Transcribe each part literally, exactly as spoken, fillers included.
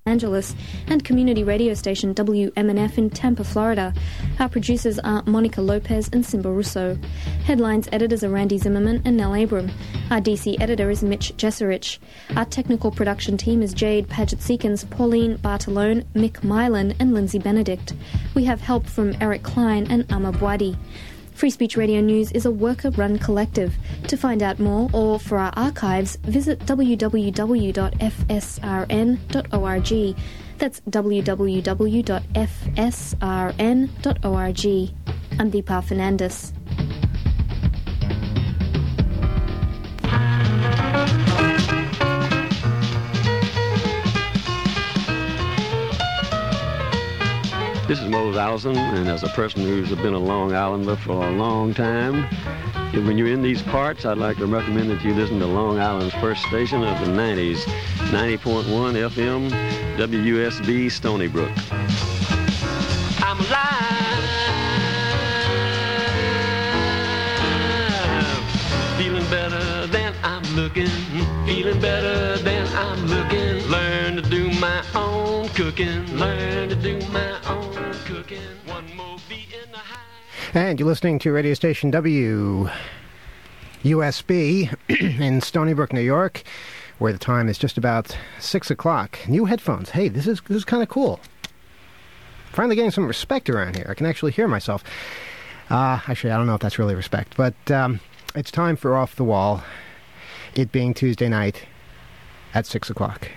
Angeles, and community radio station W M N F in Tampa, Florida. Our producers are Monica Lopez and Simba Russo. Headlines editors are Randy Zimmerman and Nell Abram. Our D C editor is Mitch Jesserich. Our technical production team is Jade Paget-Seekins, Pauline Bartolone, Mick Mylan, and Lindsay Benedict. We have help from Eric Klein and Amma Bwadi. Free Speech Radio News is a worker-run collective. To find out more or for our archives, visit w w w dot f s r n dot org. That's w w w dot f s r n dot org. I'm Deepa Fernandes. This is Mose Allison, and as a person who's been a Long Islander for a long time, when you're in these parts, I'd like to recommend that you listen to Long Island's first station of the nineties, ninety point one F M, W U S B, Stony Brook. I'm alive, feeling better than I'm looking, feeling better than I'm looking, learn to do my own cooking, learn to do my own. And you're listening to radio station W U S B in Stony Brook, New York, where the time is just about six o'clock. New headphones. Hey, this is this is kind of cool. Finally getting some respect around here. I can actually hear myself. Uh, actually, I don't know if that's really respect, but um, it's time for Off the Wall, it being Tuesday night at six o'clock.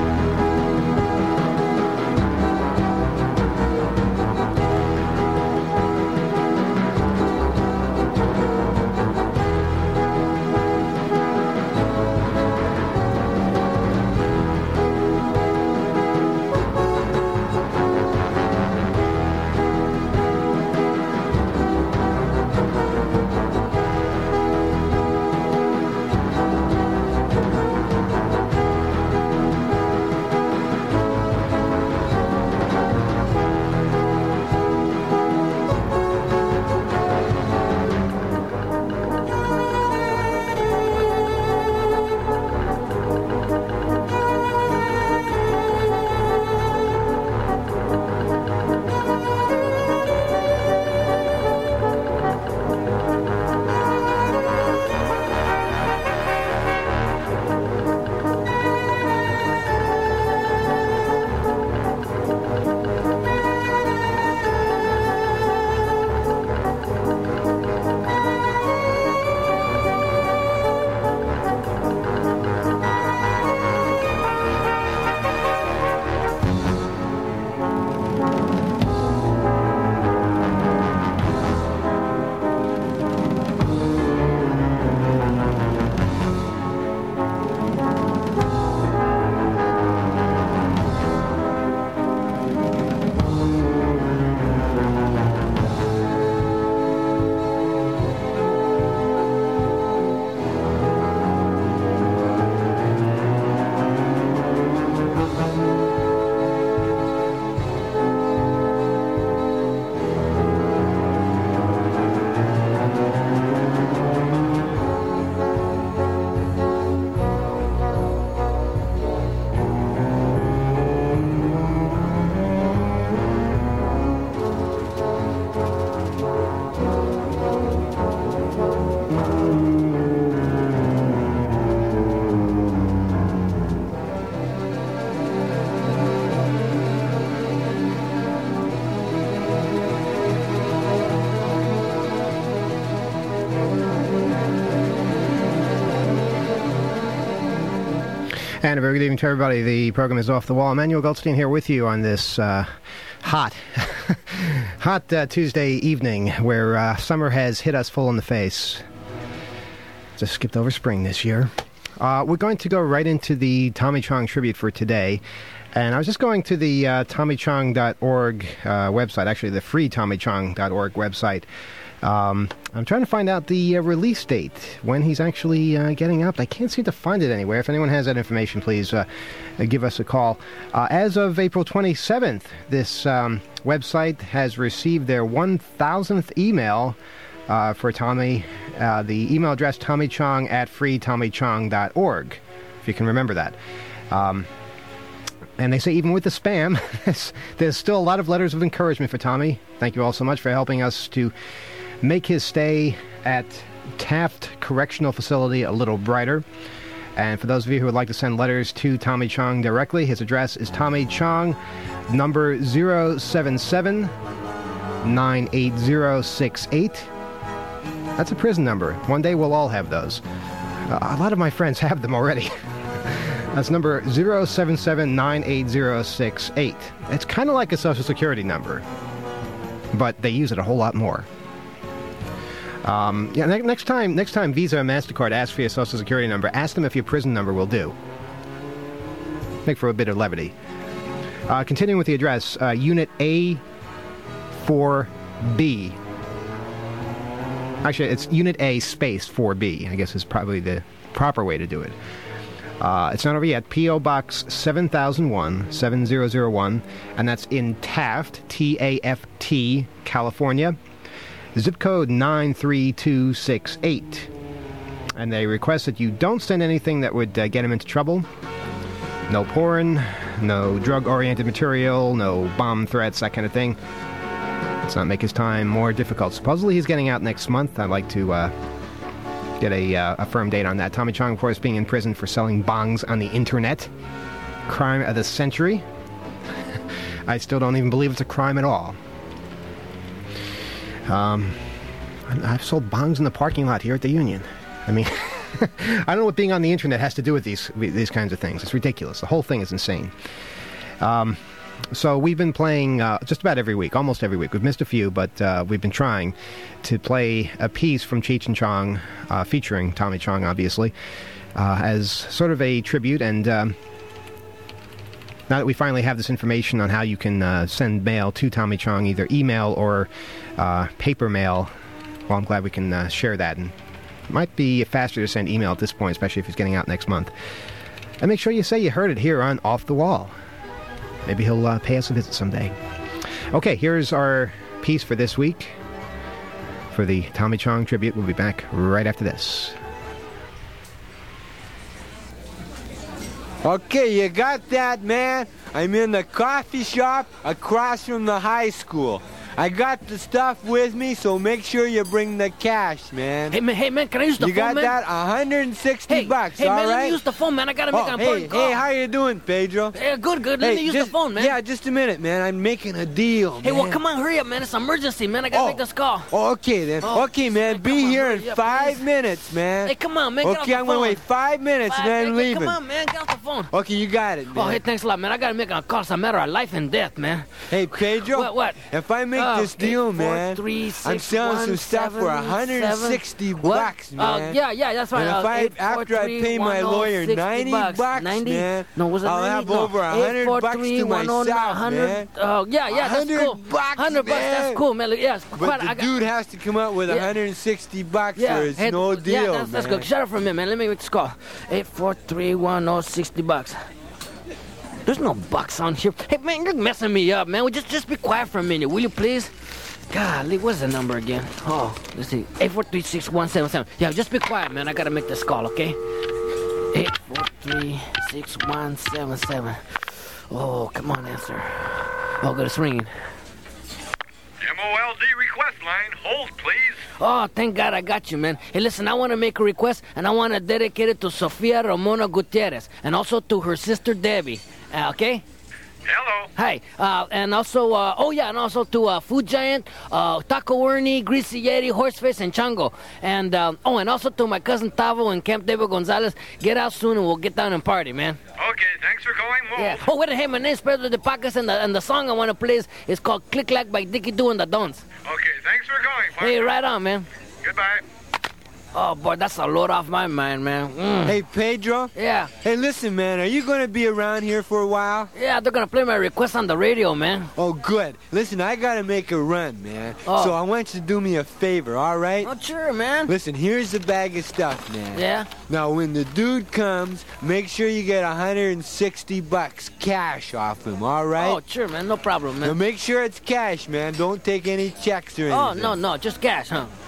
And a very good evening to everybody. The program is Off the Wall. Emmanuel Goldstein here with you on this uh, hot, hot uh, Tuesday evening where uh, summer has hit us full in the face. Just skipped over spring this year. Uh, we're going to go right into the Tommy Chong tribute for today. And I was just going to the uh, tommy chong dot org uh, website, actually the free tommy chong dot org website. Um, I'm trying to find out the uh, release date, when he's actually uh, getting up. I can't seem to find it anywhere. If anyone has that information, please uh, give us a call. Uh, as of April twenty-seventh, this um, website has received their one thousandth email uh, for Tommy. Uh, the email address, tommy chong at free tommy chong dot org, if you can remember that. Um, And they say even with the spam, there's still a lot of letters of encouragement for Tommy. Thank you all so much for helping us to make his stay at Taft Correctional Facility a little brighter. And for those of you who would like to send letters to Tommy Chong directly, his address is Tommy Chong, number zero seven seven, nine eight zero six eight. That's a prison number. One day we'll all have those. Uh, a lot of my friends have them already. That's number zero seven seven, nine eight zero six eight. It's kind of like a Social Security number, but they use it a whole lot more. Um, yeah, ne- next time, next time Visa or MasterCard asks for your Social Security number, ask them if your prison number will do. Make for a bit of levity. Uh, continuing with the address, uh, Unit A four B. Actually, it's Unit A space four B, I guess is probably the proper way to do it. Uh, it's not over yet. P O. Box seven thousand one, seven thousand one, and that's in Taft, T A F T, California. Zip code nine three two six eight. And they request that you don't send anything that would uh, get him into trouble. No porn, no drug-oriented material, no bomb threats, that kind of thing. Let's not make his time more difficult. Supposedly he's getting out next month. I'd like to uh, get a, uh, a firm date on that. Tommy Chong, of course, being in prison for selling bongs on the internet. Crime of the century. I still don't even believe it's a crime at all. Um, I've sold bongs in the parking lot here at the Union. I mean, I don't know what being on the internet has to do with these these kinds of things. It's ridiculous. The whole thing is insane. Um, so we've been playing uh, just about every week, almost every week. We've missed a few, but uh, we've been trying to play a piece from Cheech and Chong, uh, featuring Tommy Chong, obviously, uh, as sort of a tribute. And um, now that we finally have this information on how you can uh, send mail to Tommy Chong, either email or uh, paper mail, well, I'm glad we can uh, share that. And it might be faster to send email at this point, especially if he's getting out next month. And make sure you say you heard it here on Off the Wall. Maybe he'll uh, pay us a visit someday. Okay, here's our piece for this week. For the Tommy Chong tribute, we'll be back right after this. Okay, you got that, man? I'm in the coffee shop across from the high school. I got the stuff with me, so make sure you bring the cash, man. Hey, man, hey, man, can I use the you phone, man? You got that? one hundred sixty hey, bucks, hey, all man, right? let me use the phone, man. I gotta make oh, an hey, important call. Hey, how you doing, Pedro? Hey, good, good. Let hey, me use just, the phone, man. Yeah, just a minute, man. I'm making a deal, Hey, man. well, come on, hurry up, man. It's an emergency, man. I gotta oh. make this call. Oh, okay, then. Oh, okay, man. man, Be on, here in up, five please. minutes, man. Hey, come on, man. Okay, Get off the I'm gonna phone. wait five minutes Five, and then I'm okay, leaving. Come on, man. Get off the phone. Okay, you got it, man. Oh, hey, thanks a lot, man. I gotta make a call. It's a matter of life and death, man. Hey, Pedro. What, what? If I make Uh, this deal, eight, four, man, three, six, I'm selling one, some stuff for seven, one hundred sixty seven. bucks, What? man. Uh, yeah, yeah, that's right. And if uh, I, eight, four, after I three, pay my one, lawyer sixty ninety bucks, bucks, ninety? man, No, was it I'll ninety? have no. over one hundred eight, four, bucks three, to one, myself, one hundred, man. Oh, yeah, yeah, that's one hundred cool. bucks, one hundred bucks, man. that's cool, man. Look, yeah, But quite, the I got, dude has to come up with Yeah. one hundred sixty bucks yeah, or it's hey, no deal, yeah, that's, that's man. good. Shut up for a minute, man. Let me make this call. Eight four three one oh sixty bucks. There's no bucks on here. Hey, man, you're messing me up, man. Well, just just be quiet for a minute, will you, please? Golly, what's the number again? Oh, let's see. Eight four three six one seven seven. Yeah, just be quiet, man. I gotta make this call, okay? Eight four three six one seven seven. Oh, come on, answer. Oh, good, it's ringing. M O L D request line. Hold, please. Oh, thank God I got you, man. Hey, listen, I want to make a request, and I want to dedicate it to Sofia Ramona Gutierrez, and also to her sister Debbie. Uh, okay? Hello. Hi. Uh, and also, uh, oh yeah, and also to uh, Food Giant, uh, Taco Ernie, Greasy Yeti, Horseface, and Chango. And, um, oh, and also to my cousin Tavo and Camp David Gonzalez. Get out soon and we'll get down and party, man. Okay, thanks for calling. Move. Yeah. Oh, wait, hey, my name's Pedro de Pacas, and the, and the song I want to play is, is called Click Clack by Dickie Doo and the Dons. Okay, thanks for calling. Hey, right on, man. Goodbye. Oh, boy, that's a load off my mind, man. Mm. Hey, Pedro. Yeah. Hey, listen, man. Are you going to be around here for a while? Yeah, they're going to play my request on the radio, man. Oh, good. Listen, I got to make a run, man. Oh. So I want you to do me a favor, all right? Oh, sure, man. Listen, here's the bag of stuff, man. Yeah? Now, when the dude comes, make sure you get one hundred sixty bucks cash off him, all right? Oh, sure, man. No problem, Now, man. make sure it's cash, man. Don't take any checks or anything. Oh, no, no. Just cash, huh?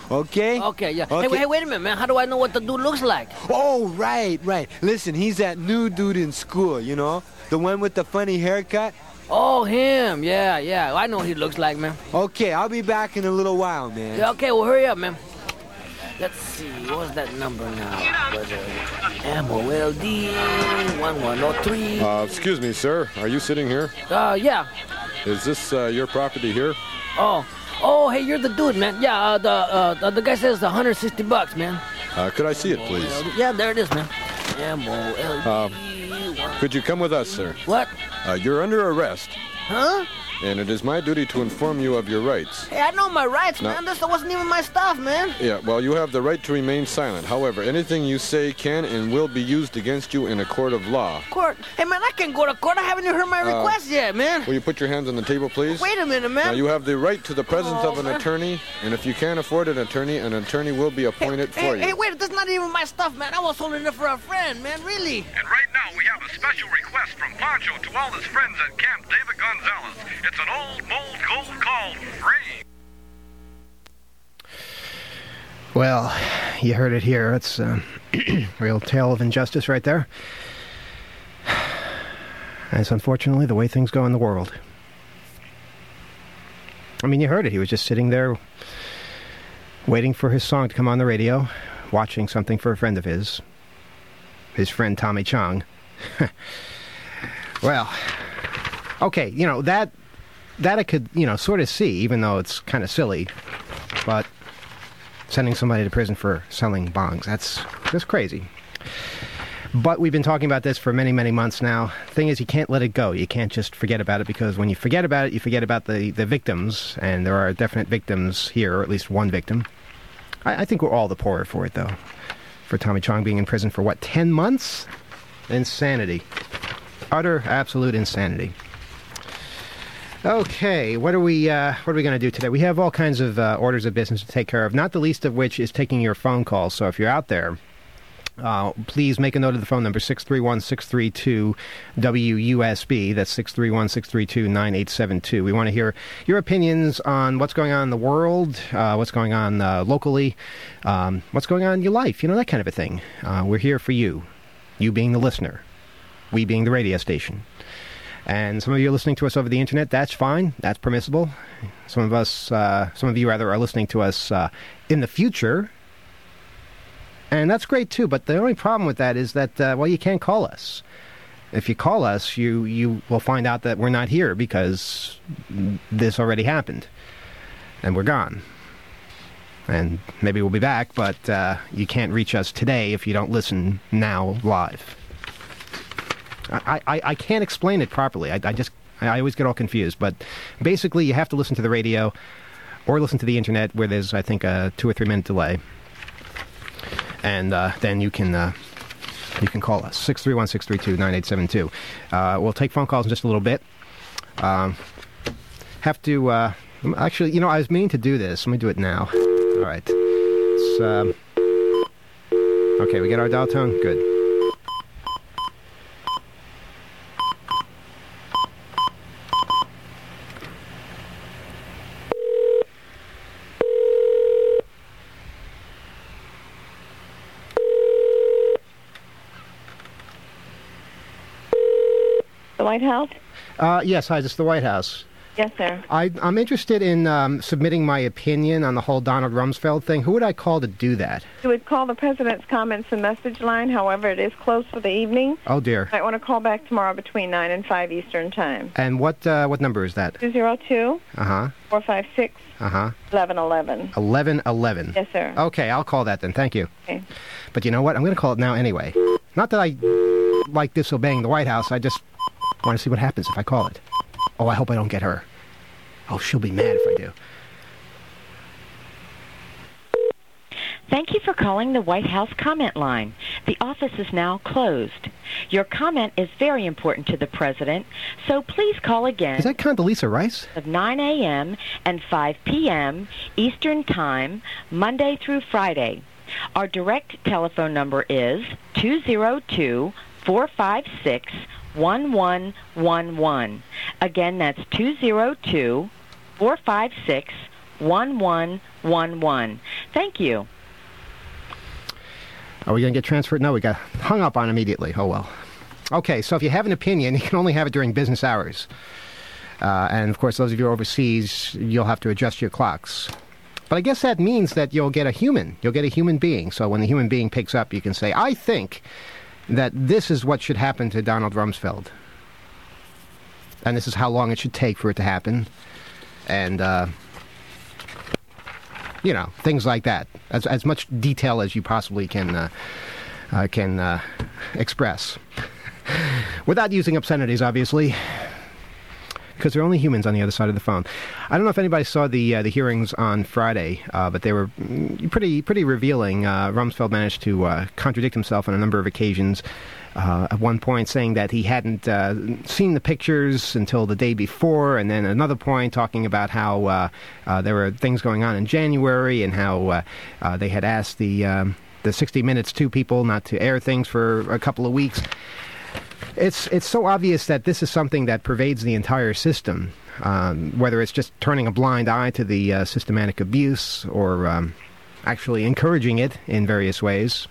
Okay? Okay, yeah. Okay. Hey, wait, hey, wait a minute, man. How do I know what the dude looks like? Oh, right, right. Listen, he's that new dude in school, you know? The one with the funny haircut? Oh, him. Yeah, yeah. I know what he looks like, man. Okay, I'll be back in a little while, man. Yeah, okay, well, hurry up, man. Let's see. What was that number now? Was it M O L D one one oh three? Uh, excuse me, sir. Are you sitting here? Uh, yeah. Is this uh, your property here? Oh. Oh, hey, you're the dude, man. Yeah, uh, the uh, the, the guy says one hundred sixty bucks, man. Uh, could I see it, please? Yeah, there it is, man. M O L D. Uh, could you come with us, sir? What? Uh, you're under arrest, Huh? and it is my duty to inform you of your rights. Hey, I know my rights, No. man. This wasn't even my stuff, man. Yeah, well, you have the right to remain silent. However, anything you say can and will be used against you in a court of law. Court? Hey, man, I can't go to court. I haven't even heard my Uh, request yet, man. Will you put your hands on the table, please? Wait a minute, man. Now, you have the right to the presence Oh, of an man. attorney, and if you can't afford an attorney, an attorney will be appointed hey, for hey, you. hey, wait, that's not even my stuff, man. I was holding it for a friend, man, really. And right now we have a special request from Pancho to all his friends at Camp David Gonzalez. It's an old mold gold called free. Well, you heard it here. It's a real tale of injustice right there. And it's unfortunately the way things go in the world. I mean, you heard it. He was just sitting there waiting for his song to come on the radio, watching something for a friend of his, his friend Tommy Chong. Well, okay, you know, that that I could, you know, sort of see, even though it's kind of silly, but sending somebody to prison for selling bongs, that's that's crazy. But we've been talking about this for many, many months now. Thing is, you can't let it go. You can't just forget about it, because when you forget about it, you forget about the, the victims, and there are definite victims here, or at least one victim. I, I think we're all the poorer for it, though. For Tommy Chong being in prison for, what, ten months? Insanity. Utter, absolute insanity. Okay, what are we uh, what are we going to do today? We have all kinds of uh, orders of business to take care of, not the least of which is taking your phone calls. So if you're out there, uh, please make a note of the phone number, six three one, six three two, W U S B. That's six three one, six three two, nine eight seven two. We want to hear your opinions on what's going on in the world, uh, what's going on uh, locally, um, what's going on in your life, you know, that kind of a thing. Uh, we're here for you, you being the listener, we being the radio station. And some of you are listening to us over the internet. That's fine. That's permissible. Some of us, uh, some of you rather, are listening to us uh, in the future. And that's great, too. But the only problem with that is that, uh, well, you can't call us. If you call us, you, you will find out that we're not here because this already happened. And we're gone. And maybe we'll be back, but uh, you can't reach us today if you don't listen now live. I, I, I can't explain it properly. I, I just, I always get all confused. But basically, you have to listen to the radio or listen to the internet, where there's, I think, a two or three minute delay. And uh, then you can uh, you can call us, six three one, six three two, nine eight seven two. Uh, we'll take phone calls in just a little bit. Um, have to, uh, actually, you know, I was meaning to do this. Let me do it now. All right. It's, um, okay, we get our dial tone? Good. The White House? Uh, yes, hi, this is the White House. Yes, sir. I, I'm interested in um, submitting my opinion on the whole Donald Rumsfeld thing. Who would I call to do that? You would call the President's Comments and Message line. However, it is closed for the evening. Oh, dear. You might want to call back tomorrow between nine and five Eastern Time. And what uh, what number is that? two zero two, Uh-huh. four five six, Uh-huh. eleven eleven. eleven eleven. Yes, sir. Okay, I'll call that then. Thank you. Okay. But you know what? I'm going to call it now anyway. Not that I like disobeying the White House. I just want to see what happens if I call it. Oh, I hope I don't get her. Oh, she'll be mad if I do. Thank you for calling the White House comment line. The office is now closed. Your comment is very important to the President, so please call again. Is that Condoleezza Rice? Of nine a.m. and five p.m. Eastern Time, Monday through Friday. Our direct telephone number is two zero two, four five six, one one one one. Again, that's two zero two, four five six, one one one one. Thank you. Are we going to get transferred? No, we got hung up on immediately. Oh, well. Okay, so if you have an opinion, you can only have it during business hours. Uh, and, of course, those of you overseas, you'll have to adjust your clocks. But I guess that means that you'll get a human. You'll get a human being. So when the human being picks up, you can say, I think that this is what should happen to Donald Rumsfeld. And this is how long it should take for it to happen. And, uh, you know, things like that. As, as much detail as you possibly can, uh, uh, can uh, express. Without using obscenities, obviously. Because they're only humans on the other side of the phone. I don't know if anybody saw the uh, the hearings on Friday, uh, but they were pretty pretty revealing. Uh, Rumsfeld managed to uh, contradict himself on a number of occasions. Uh, at one point saying that he hadn't uh, seen the pictures until the day before, and then another point talking about how uh, uh, there were things going on in January and how uh, uh, they had asked the, um, the sixty minutes two people not to air things for a couple of weeks. It's it's so obvious that this is something that pervades the entire system, um, whether it's just turning a blind eye to the uh, systematic abuse or um, actually encouraging it in various ways.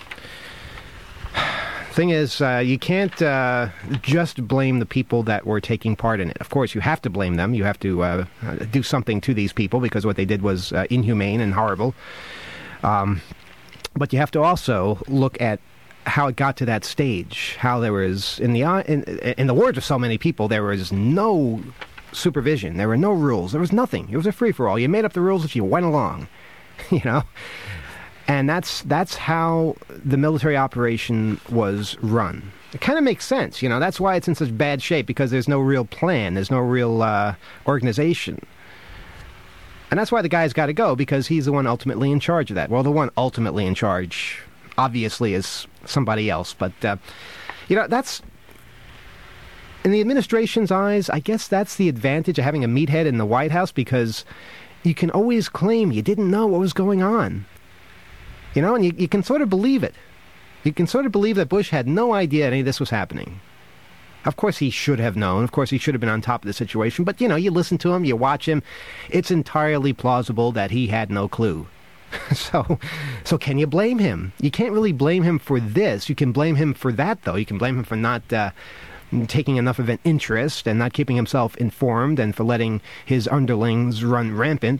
Thing is, uh, you can't uh, just blame the people that were taking part in it. Of course, you have to blame them. You have to uh, do something to these people because what they did was uh, inhumane and horrible. Um, but you have to also look at how it got to that stage, how there was, in the in, in the words of so many people, there was no supervision, there were no rules, there was nothing. It was a free-for-all. You made up the rules if you went along, you know? And that's that's how the military operation was run. It kind of makes sense, you know? That's why it's in such bad shape, because there's no real plan, there's no real uh, organization. And that's why the guy's got to go, because he's the one ultimately in charge of that. Well, the one ultimately in charge, obviously, is somebody else. But, uh, you know, that's, in the administration's eyes, I guess that's the advantage of having a meathead in the White House, because you can always claim you didn't know what was going on. You know, and you, you can sort of believe it. You can sort of believe that Bush had no idea any of this was happening. Of course he should have known. Of course he should have been on top of the situation. But, you know, you listen to him, you watch him. It's entirely plausible that he had no clue. So, so can you blame him? You can't really blame him for this. You can blame him for that, though. You can blame him for not uh, taking enough of an interest and not keeping himself informed and for letting his underlings run rampant.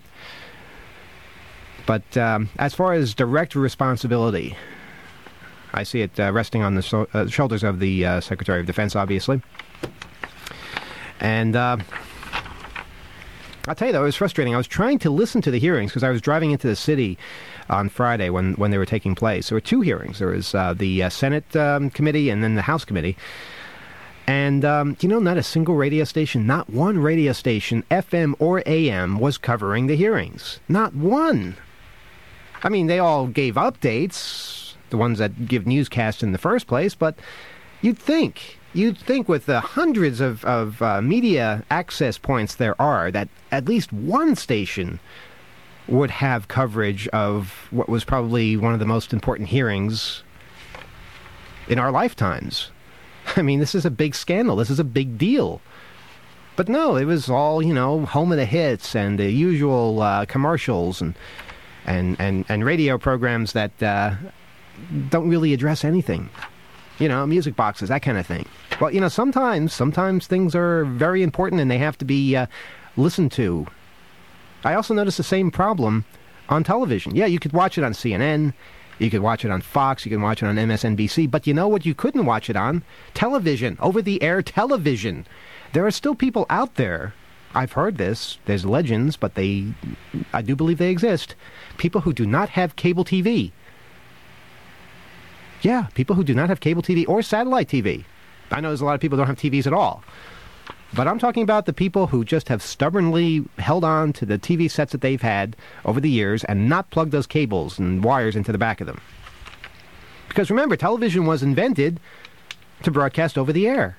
But um, as far as direct responsibility, I see it uh, resting on the so- uh, shoulders of the uh, Secretary of Defense, obviously. And uh, I'll tell you, though, it was frustrating. I was trying to listen to the hearings because I was driving into the city on Friday when, when they were taking place. There were two hearings. There was uh, the uh, Senate um, committee and then the House committee. And, um, you know, not a single radio station, not one radio station, F M or A M, was covering the hearings. Not one. I mean, they all gave updates, the ones that give newscasts in the first place, but you'd think... You'd think with the hundreds of, of uh, media access points there are, that at least one station would have coverage of what was probably one of the most important hearings in our lifetimes. I mean, this is a big scandal. This is a big deal. But no, it was all, you know, home of the hits and the usual uh, commercials and, and, and, and radio programs that uh, don't really address anything. You know, music boxes, that kind of thing. Well, you know, sometimes, sometimes things are very important and they have to be uh, listened to. I also noticed the same problem on television. Yeah, you could watch it on C N N, you could watch it on Fox, you could watch it on M S N B C, but you know what you couldn't watch it on? Television, over-the-air television. There are still people out there, I've heard this, there's legends, but they, I do believe they exist, people who do not have cable T V. Yeah, people who do not have cable T V or satellite T V. I know there's a lot of people who don't have T Vs at all. But I'm talking about the people who just have stubbornly held on to the T V sets that they've had over the years and not plugged those cables and wires into the back of them. Because remember, television was invented to broadcast over the air.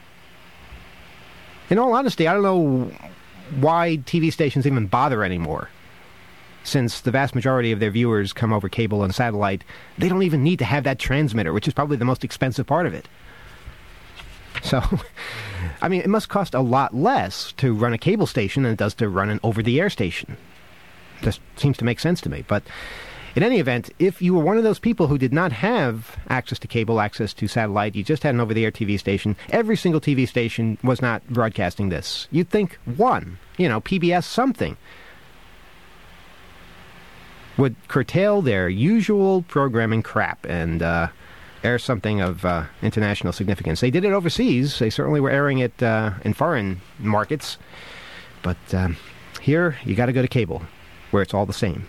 In all honesty, I don't know why T V stations even bother anymore. Since the vast majority of their viewers come over cable and satellite, they don't even need to have that transmitter, which is probably the most expensive part of it. So, I mean, it must cost a lot less to run a cable station than it does to run an over-the-air station. just seems to make sense to me. But in any event, if you were one of those people who did not have access to cable, access to satellite, you just had an over-the-air T V station, every single T V station was not broadcasting this. You'd think one, you know, P B S something, would curtail their usual programming crap and uh, air something of uh, international significance. They did it overseas. They certainly were airing it uh, in foreign markets. But um, here, you got to go to cable, where it's all the same.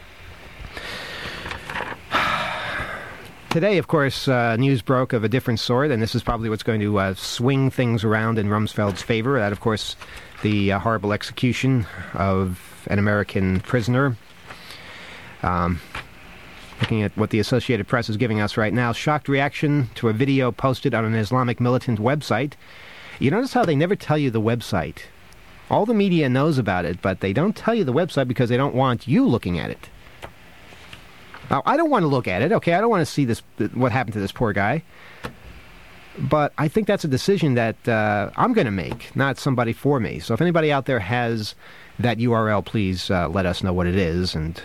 Today, of course, uh, news broke of a different sort, and this is probably what's going to uh, swing things around in Rumsfeld's favor. That, of course, the uh, horrible execution of an American prisoner. Um, looking at what the Associated Press is giving us right now, shocked reaction to a video posted on an Islamic militant website. You notice how they never tell you the website. All the media knows about it, but they don't tell you the website because they don't want you looking at it. Now, I don't want to look at it, okay? I don't want to see this, what happened to this poor guy. But I think that's a decision that uh, I'm going to make, not somebody for me. So if anybody out there has that U R L, please uh, let us know what it is. And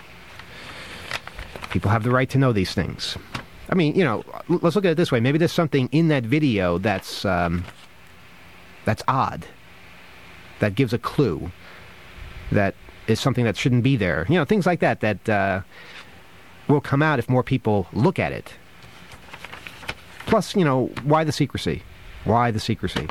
people have the right to know these things. I mean, you know, let's look at it this way. Maybe there's something in that video that's um, that's odd, that gives a clue, that is something that shouldn't be there. You know, things like that that uh, will come out if more people look at it. Plus, you know, why the secrecy? Why the secrecy?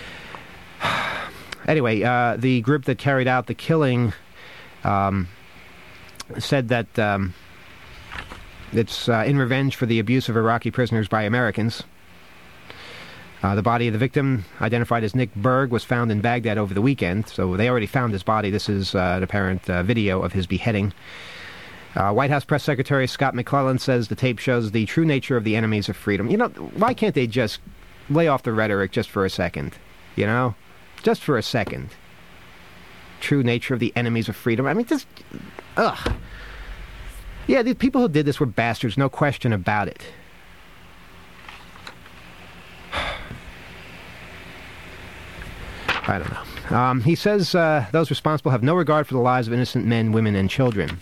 Anyway, uh, the group that carried out the killing um, said that um, it's uh, in revenge for the abuse of Iraqi prisoners by Americans. Uh, the body of the victim, identified as Nick Berg, was found in Baghdad over the weekend, so they already found his body. This is uh, an apparent uh, video of his beheading. Uh, White House Press Secretary Scott McClellan says the tape shows the true nature of the enemies of freedom. You know, why can't they just lay off the rhetoric just for a second? You know? Just for a second. True nature of the enemies of freedom. I mean, just... Ugh. Yeah, the people who did this were bastards, no question about it. I don't know. Um, he says uh, those responsible have no regard for the lives of innocent men, women, and children.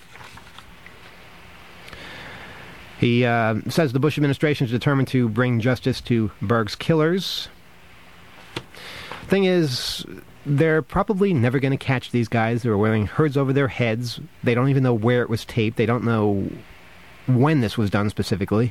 He uh, says the Bush administration is determined to bring justice to Berg's killers. Thing is, they're probably never going to catch these guys. They were wearing hoods over their heads. They don't even know where it was taped. They don't know when this was done specifically.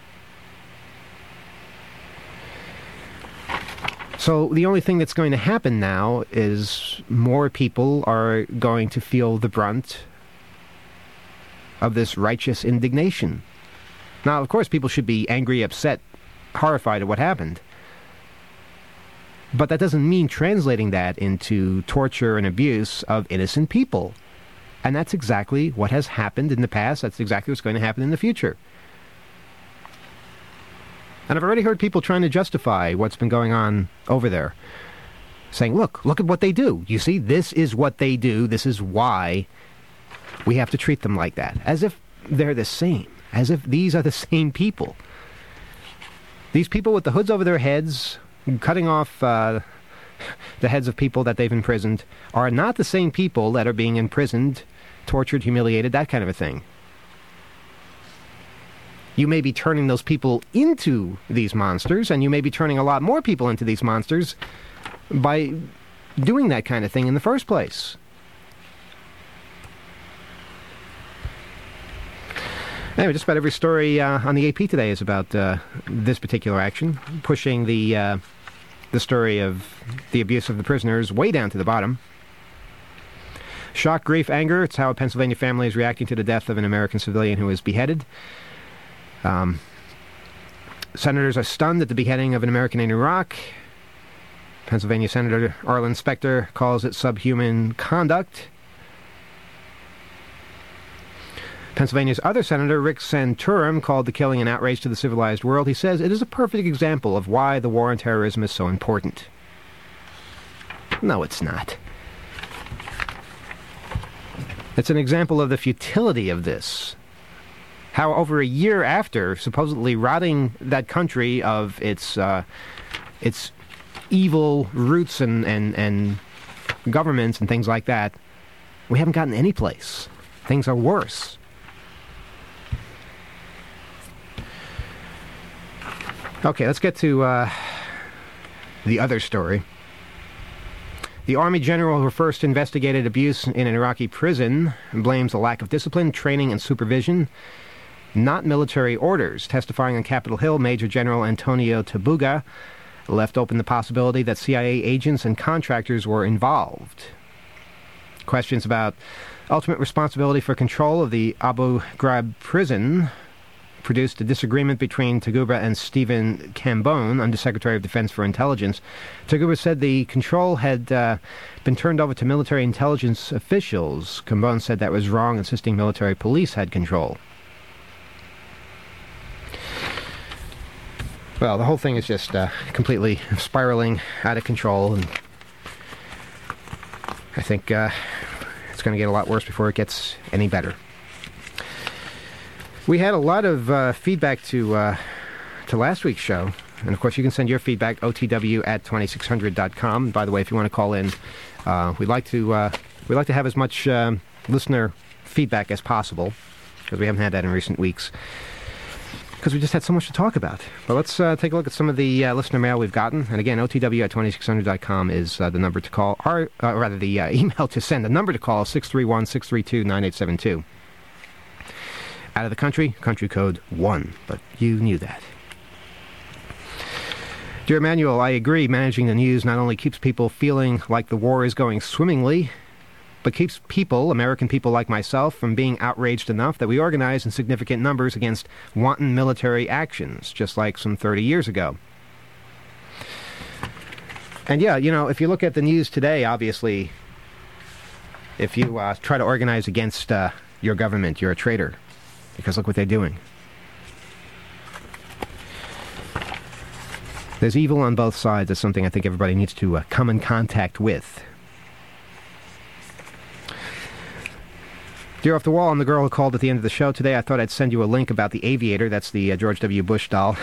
So the only thing that's going to happen now is more people are going to feel the brunt of this righteous indignation. Now, of course, people should be angry, upset, horrified at what happened. But that doesn't mean translating that into torture and abuse of innocent people. And that's exactly what has happened in the past. That's exactly what's going to happen in the future. And I've already heard people trying to justify what's been going on over there. Saying, look, look at what they do. You see, this is what they do. This is why we have to treat them like that. As if they're the same. As if these are the same people. These people with the hoods over their heads, cutting off uh, the heads of people that they've imprisoned, are not the same people that are being imprisoned, tortured, humiliated, that kind of a thing. You may be turning those people into these monsters, and you may be turning a lot more people into these monsters by doing that kind of thing in the first place. Anyway, just about every story uh, on the A P today is about uh, this particular action, pushing the uh, the story of the abuse of the prisoners way down to the bottom. Shock, grief, anger. It's how a Pennsylvania family is reacting to the death of an American civilian who was beheaded. Um, senators are stunned at the beheading of an American in Iraq. Pennsylvania Senator Arlen Specter calls it subhuman conduct. Pennsylvania's other senator, Rick Santorum, called the killing an outrage to the civilized world. He says it is a perfect example of why the war on terrorism is so important. No, it's not. It's an example of the futility of this. How over a year after supposedly robbing that country of its uh, its evil roots and, and, and governments and things like that, We haven't gotten any place. Things are worse. Okay, let's get to uh, the other story. The Army general who first investigated abuse in an Iraqi prison blames a lack of discipline, training, and supervision, not military orders. Testifying on Capitol Hill, Major General Antonio Tabuga left open the possibility that C I A agents and contractors were involved. Questions about ultimate responsibility for control of the Abu Ghraib prison produced a disagreement between Taguba and Stephen Cambone, Undersecretary of Defense for Intelligence. Taguba said the control had uh, been turned over to military intelligence officials. Cambone said that was wrong, insisting military police had control. Well, the whole thing is just uh, completely spiraling out of control, and I think uh, it's going to get a lot worse before it gets any better. We had a lot of uh, feedback to uh, to last week's show, and of course you can send your feedback O T W at twenty-six hundred dot com. By the way, if you want to call in, uh, we'd like to uh, we'd like to have as much um, listener feedback as possible, because we haven't had that in recent weeks, because we just had so much to talk about. But let's uh, take a look at some of the uh, listener mail we've gotten. And again, O T W at twenty-six hundred dot com is uh, the number to call, or uh, rather the uh, email to send. The number to call is six three one, six three two, nine eight seven two. Out of the country, country code one, but you knew that. Dear Emmanuel, I agree. Managing the news not only keeps people feeling like the war is going swimmingly, but keeps people, American people like myself, from being outraged enough that we organize in significant numbers against wanton military actions, just like some thirty years ago. And yeah, you know, if you look at the news today, obviously, if you uh, try to organize against uh, your government, you're a traitor. Because look what they're doing. There's evil on both sides. That's something I think everybody needs to uh, come in contact with. Dear Off the Wall, I'm the girl who called at the end of the show today. I thought I'd send you a link about the Aviator. That's the uh, George W. Bush doll.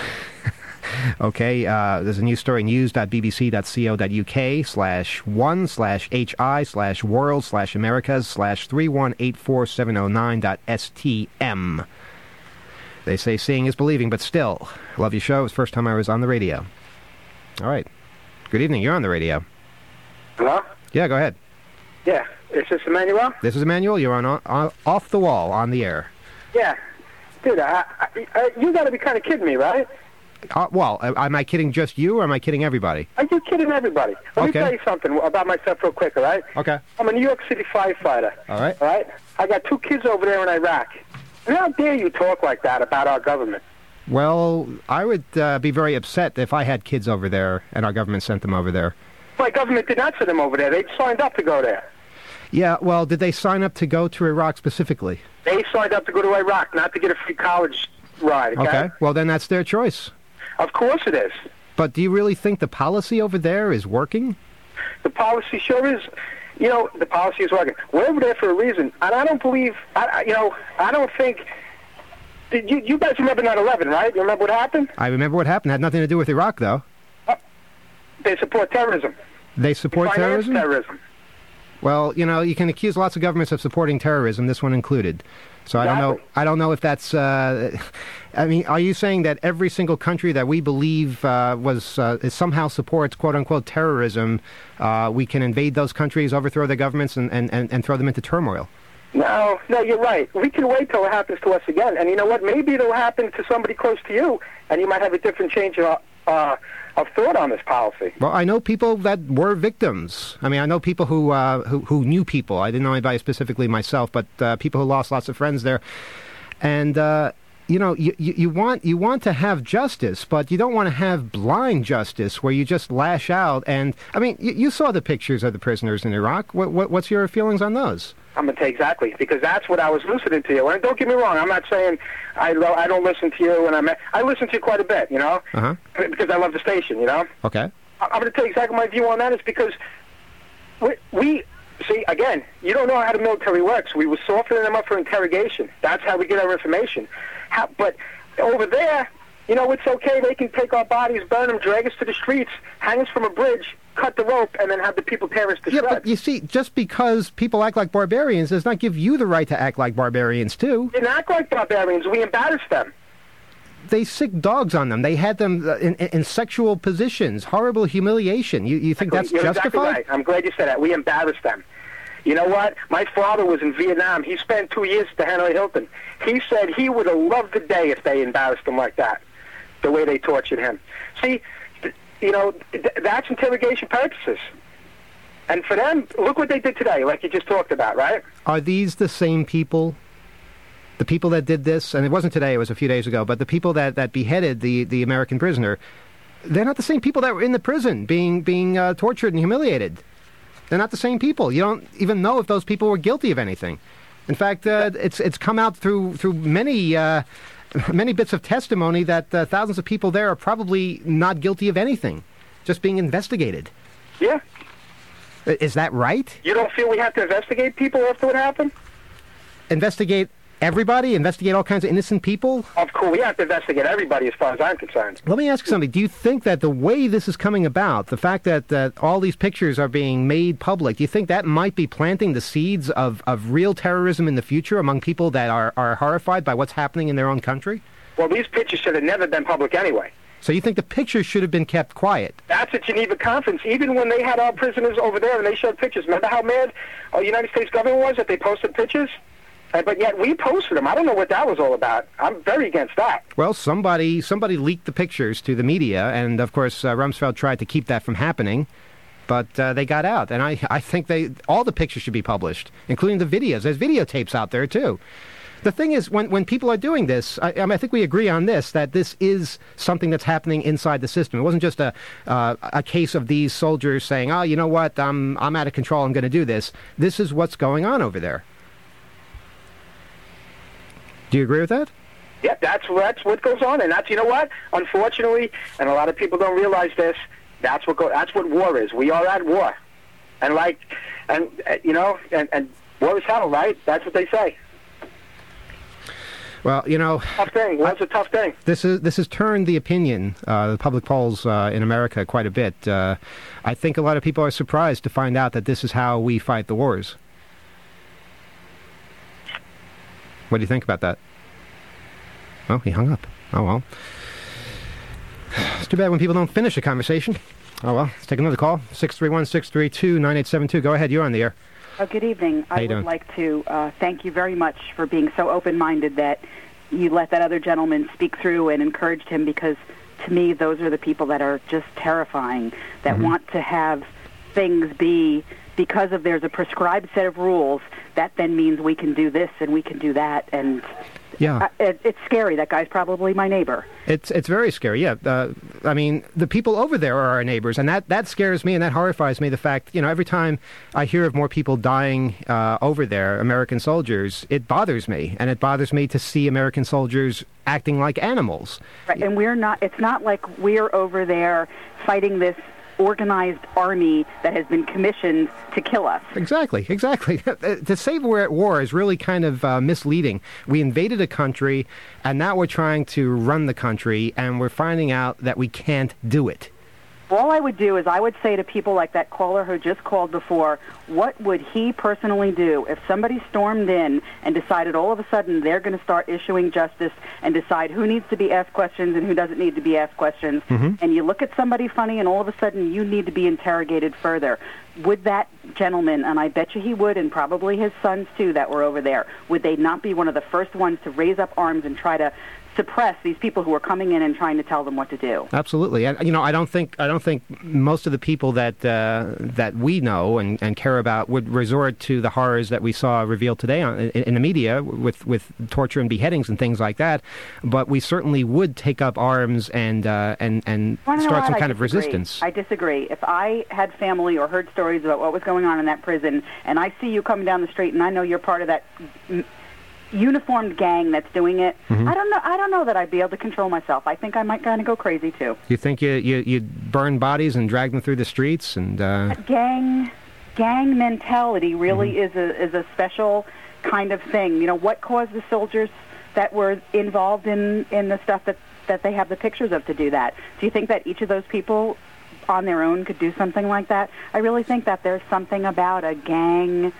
Okay, uh, there's a news story, news.bbc.co.uk slash one slash hi slash world slash Americas slash three one eight four seven oh nine dot stm. They say seeing is believing, but still. Love your show. It was the first time I was on the radio. All right. Good evening. You're on the radio. Hello? Yeah, go ahead. Yeah. Is this Emmanuel? This is Emmanuel. You're on, on Off the Wall on the air. Yeah. Dude, I, I, I, you got to be kind of kidding me, right? Uh, well, am I kidding just you, or am I kidding everybody? Are you kidding everybody? Let okay. me tell you something about myself real quick, all right? Okay. I'm a New York City firefighter. All right. All right? I got two kids over there in Iraq. And how dare you talk like that about our government? Well, I would uh, be very upset if I had kids over there and our government sent them over there. My government did not send them over there. They signed up to go there. Yeah, well, did they sign up to go to Iraq specifically? They signed up to go to Iraq, not to get a free college ride, okay? Okay, well, then that's their choice. Of course it is. But do you really think the policy over there is working? The policy sure is. You know, the policy is working. We're over there for a reason. And I don't believe, I, you know, I don't think, did you, you guys remember nine eleven, right? You remember what happened? I remember what happened. It had nothing to do with Iraq, though. Uh, they support terrorism. They support they terrorism? terrorism. Well, you know, you can accuse lots of governments of supporting terrorism, this one included. So exactly. I don't know. I don't know if that's. Uh, I mean, are you saying that every single country that we believe uh, was uh, somehow supports "quote unquote" terrorism, uh, we can invade those countries, overthrow their governments, and, and, and, and throw them into turmoil? No, no, you're right. We can wait till it happens to us again, and you know what? Maybe it'll happen to somebody close to you, and you might have a different change of, uh, of thought on this policy. Well, I know people that were victims. I mean, I know people who uh, who, who knew people. I didn't know anybody specifically myself, but uh, people who lost lots of friends there. And uh, you know, you, you, you want you want to have justice, but you don't want to have blind justice where you just lash out. And I mean, you, you saw the pictures of the prisoners in Iraq. What, what what's your feelings on those? I'm going to take exactly, because that's what I was listening to you. And don't get me wrong, I'm not saying I lo- I don't listen to you, and I'm, I listen to you quite a bit, you know, uh-huh. because I love the station, you know. Okay. I'm going to tell you exactly my view on that is because we, we, see, again, you don't know how the military works. We were softening them up for interrogation. That's how we get our information. How, but over there, you know, it's okay. They can take our bodies, burn them, drag us to the streets, hang us from a bridge, cut the rope and then have the people tear us to Yeah, shreds. but you see, just because people act like barbarians does not give you the right to act like barbarians, too. They didn't act like barbarians. We embarrassed them. They sick dogs on them. They had them uh, in, in sexual positions, horrible humiliation. You, you think that's You're justified? exactly right. I'm glad you said that. We embarrassed them. You know what? My father was in Vietnam. He spent two years at the Hanoi Hilton. He said he would have loved the day if they embarrassed him like that, the way they tortured him. See, th- you know, th- that's interrogation purposes. And for them, look what they did today, like you just talked about, right? Are these the same people? The people that did this, and it wasn't today, it was a few days ago, but the people that, that beheaded the, the American prisoner, they're not the same people that were in the prison being, being uh, tortured and humiliated. They're not the same people. You don't even know if those people were guilty of anything. In fact, uh, it's it's come out through through many uh, many bits of testimony that uh, thousands of people there are probably not guilty of anything, just being investigated. Yeah. Is that right? You don't feel we have to investigate people after what happened? Investigate everybody? Investigate all kinds of innocent people? Of course, we have to investigate everybody as far as I'm concerned. Let me ask you something. Do you think that the way this is coming about, the fact that, that all these pictures are being made public, do you think that might be planting the seeds of, of real terrorism in the future among people that are, are horrified by what's happening in their own country? Well, these pictures should have never been public anyway. So you think the pictures should have been kept quiet? That's at Geneva Conference. Even when they had our prisoners over there and they showed pictures, remember how mad the United States government was that they posted pictures? Uh, but yet we posted them. I don't know what that was all about. I'm very against that. Well, somebody somebody leaked the pictures to the media, and of course uh, Rumsfeld tried to keep that from happening, but uh, they got out. And I, I think they all the pictures should be published, including the videos. There's videotapes out there, too. The thing is, when, when people are doing this, I, I, mean, I think we agree on this, that this is something that's happening inside the system. It wasn't just a uh, a case of these soldiers saying, oh, you know what, I'm, I'm out of control, I'm going to do this. This is what's going on over there. Do you agree with that? Yeah, that's, that's what goes on. And that's, you know what, unfortunately, and a lot of people don't realize this, that's what go, that's what war is. We are at war. And like, and uh, you know, and, and war is hell, right? That's what they say. Well, you know, tough thing. War's a tough thing. This is this has turned the opinion, uh, the public polls uh, in America quite a bit. Uh, I think a lot of people are surprised to find out that this is how we fight the wars. What do you think about that? Oh, he hung up. Oh, well. It's too bad when people don't finish a conversation. Oh, well. Let's take another call. six three one, six three two, nine eight seven two. Go ahead. You're on the air. Uh, good evening. How I you would doing? like to uh, thank you very much for being so open-minded that you let that other gentleman speak through and encouraged him, because to me those are the people that are just terrifying, that Mm-hmm. want to have things be because of there's a prescribed set of rules, that then means we can do this and we can do that, and Yeah. I, it, it's scary. That guy's probably my neighbor. It's it's very scary, yeah. Uh, I mean, the people over there are our neighbors, and that, that scares me and that horrifies me, the fact, you know, every time I hear of more people dying uh, over there, American soldiers, it bothers me, and it bothers me to see American soldiers acting like animals. Right, and we're not. It's not like we're over there fighting this organized army that has been commissioned to kill us. Exactly, exactly. To say we're at war is really kind of uh, misleading. We invaded a country, and now we're trying to run the country, and we're finding out that we can't do it. All I would do is I would say to people like that caller who just called before, what would he personally do if somebody stormed in and decided all of a sudden they're going to start issuing justice and decide who needs to be asked questions and who doesn't need to be asked questions, mm-hmm. and you look at somebody funny and all of a sudden you need to be interrogated further. Would that gentleman, and I bet you he would, and probably his sons too that were over there, would they not be one of the first ones to raise up arms and try to suppress these people who are coming in and trying to tell them what to do? Absolutely. And, you know, I don't think I don't think most of the people that uh, that we know and, and care about would resort to the horrors that we saw revealed today on, in, in the media with, with torture and beheadings and things like that. But we certainly would take up arms and uh, and and Wanna know start what? some I kind of disagree. resistance. I disagree. If I had family or heard stories about what was going on in that prison, and I see you coming down the street, and I know you're part of that m- uniformed gang that's doing it, Mhm. I don't know. I don't know that I'd be able to control myself. I think I might kind of go crazy too. You think you you you'd burn bodies and drag them through the streets and uh, Gang, gang mentality really is a is a special kind of thing. You know, what caused the soldiers that were involved in in the stuff that that they have the pictures of to do that? Do you think that each of those people on their own could do something like that. I really think that there's something about a gang,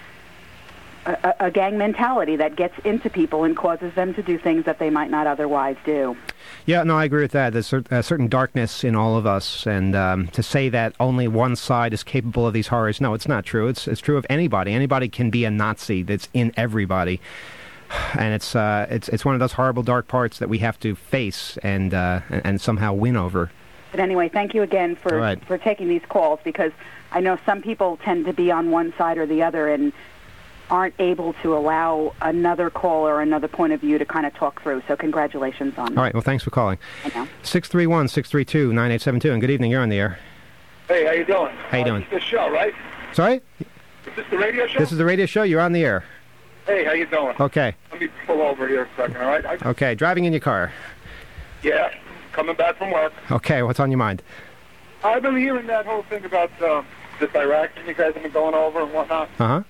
a, a gang mentality that gets into people and causes them to do things that they might not otherwise do. Yeah, no, I agree with that. There's a certain darkness in all of us, and um, to say that only one side is capable of these horrors, no, it's not true. It's it's true of anybody. Anybody can be a Nazi. That's in everybody, and it's uh, it's it's one of those horrible dark parts that we have to face and uh, and, and somehow win over. But anyway, thank you again for right. for taking these calls, because I know some people tend to be on one side or the other and aren't able to allow another call or another point of view to kind of talk through. So congratulations on that. All right. Well, thanks for calling. I know. six three one, six three two, nine eight seven two. And good evening. You're on the air. Hey, how you doing? How you uh, doing? This is the show, right? Sorry? Is this the radio show? This is the radio show. You're on the air. Hey, how you doing? Okay. Let me pull over here a second, all right? I, Okay. Driving in your car. yeah, coming back from work. Okay. What's on your mind? I've been hearing that whole thing about uh, this Iraq thing you guys have been going over and whatnot. Uh-huh.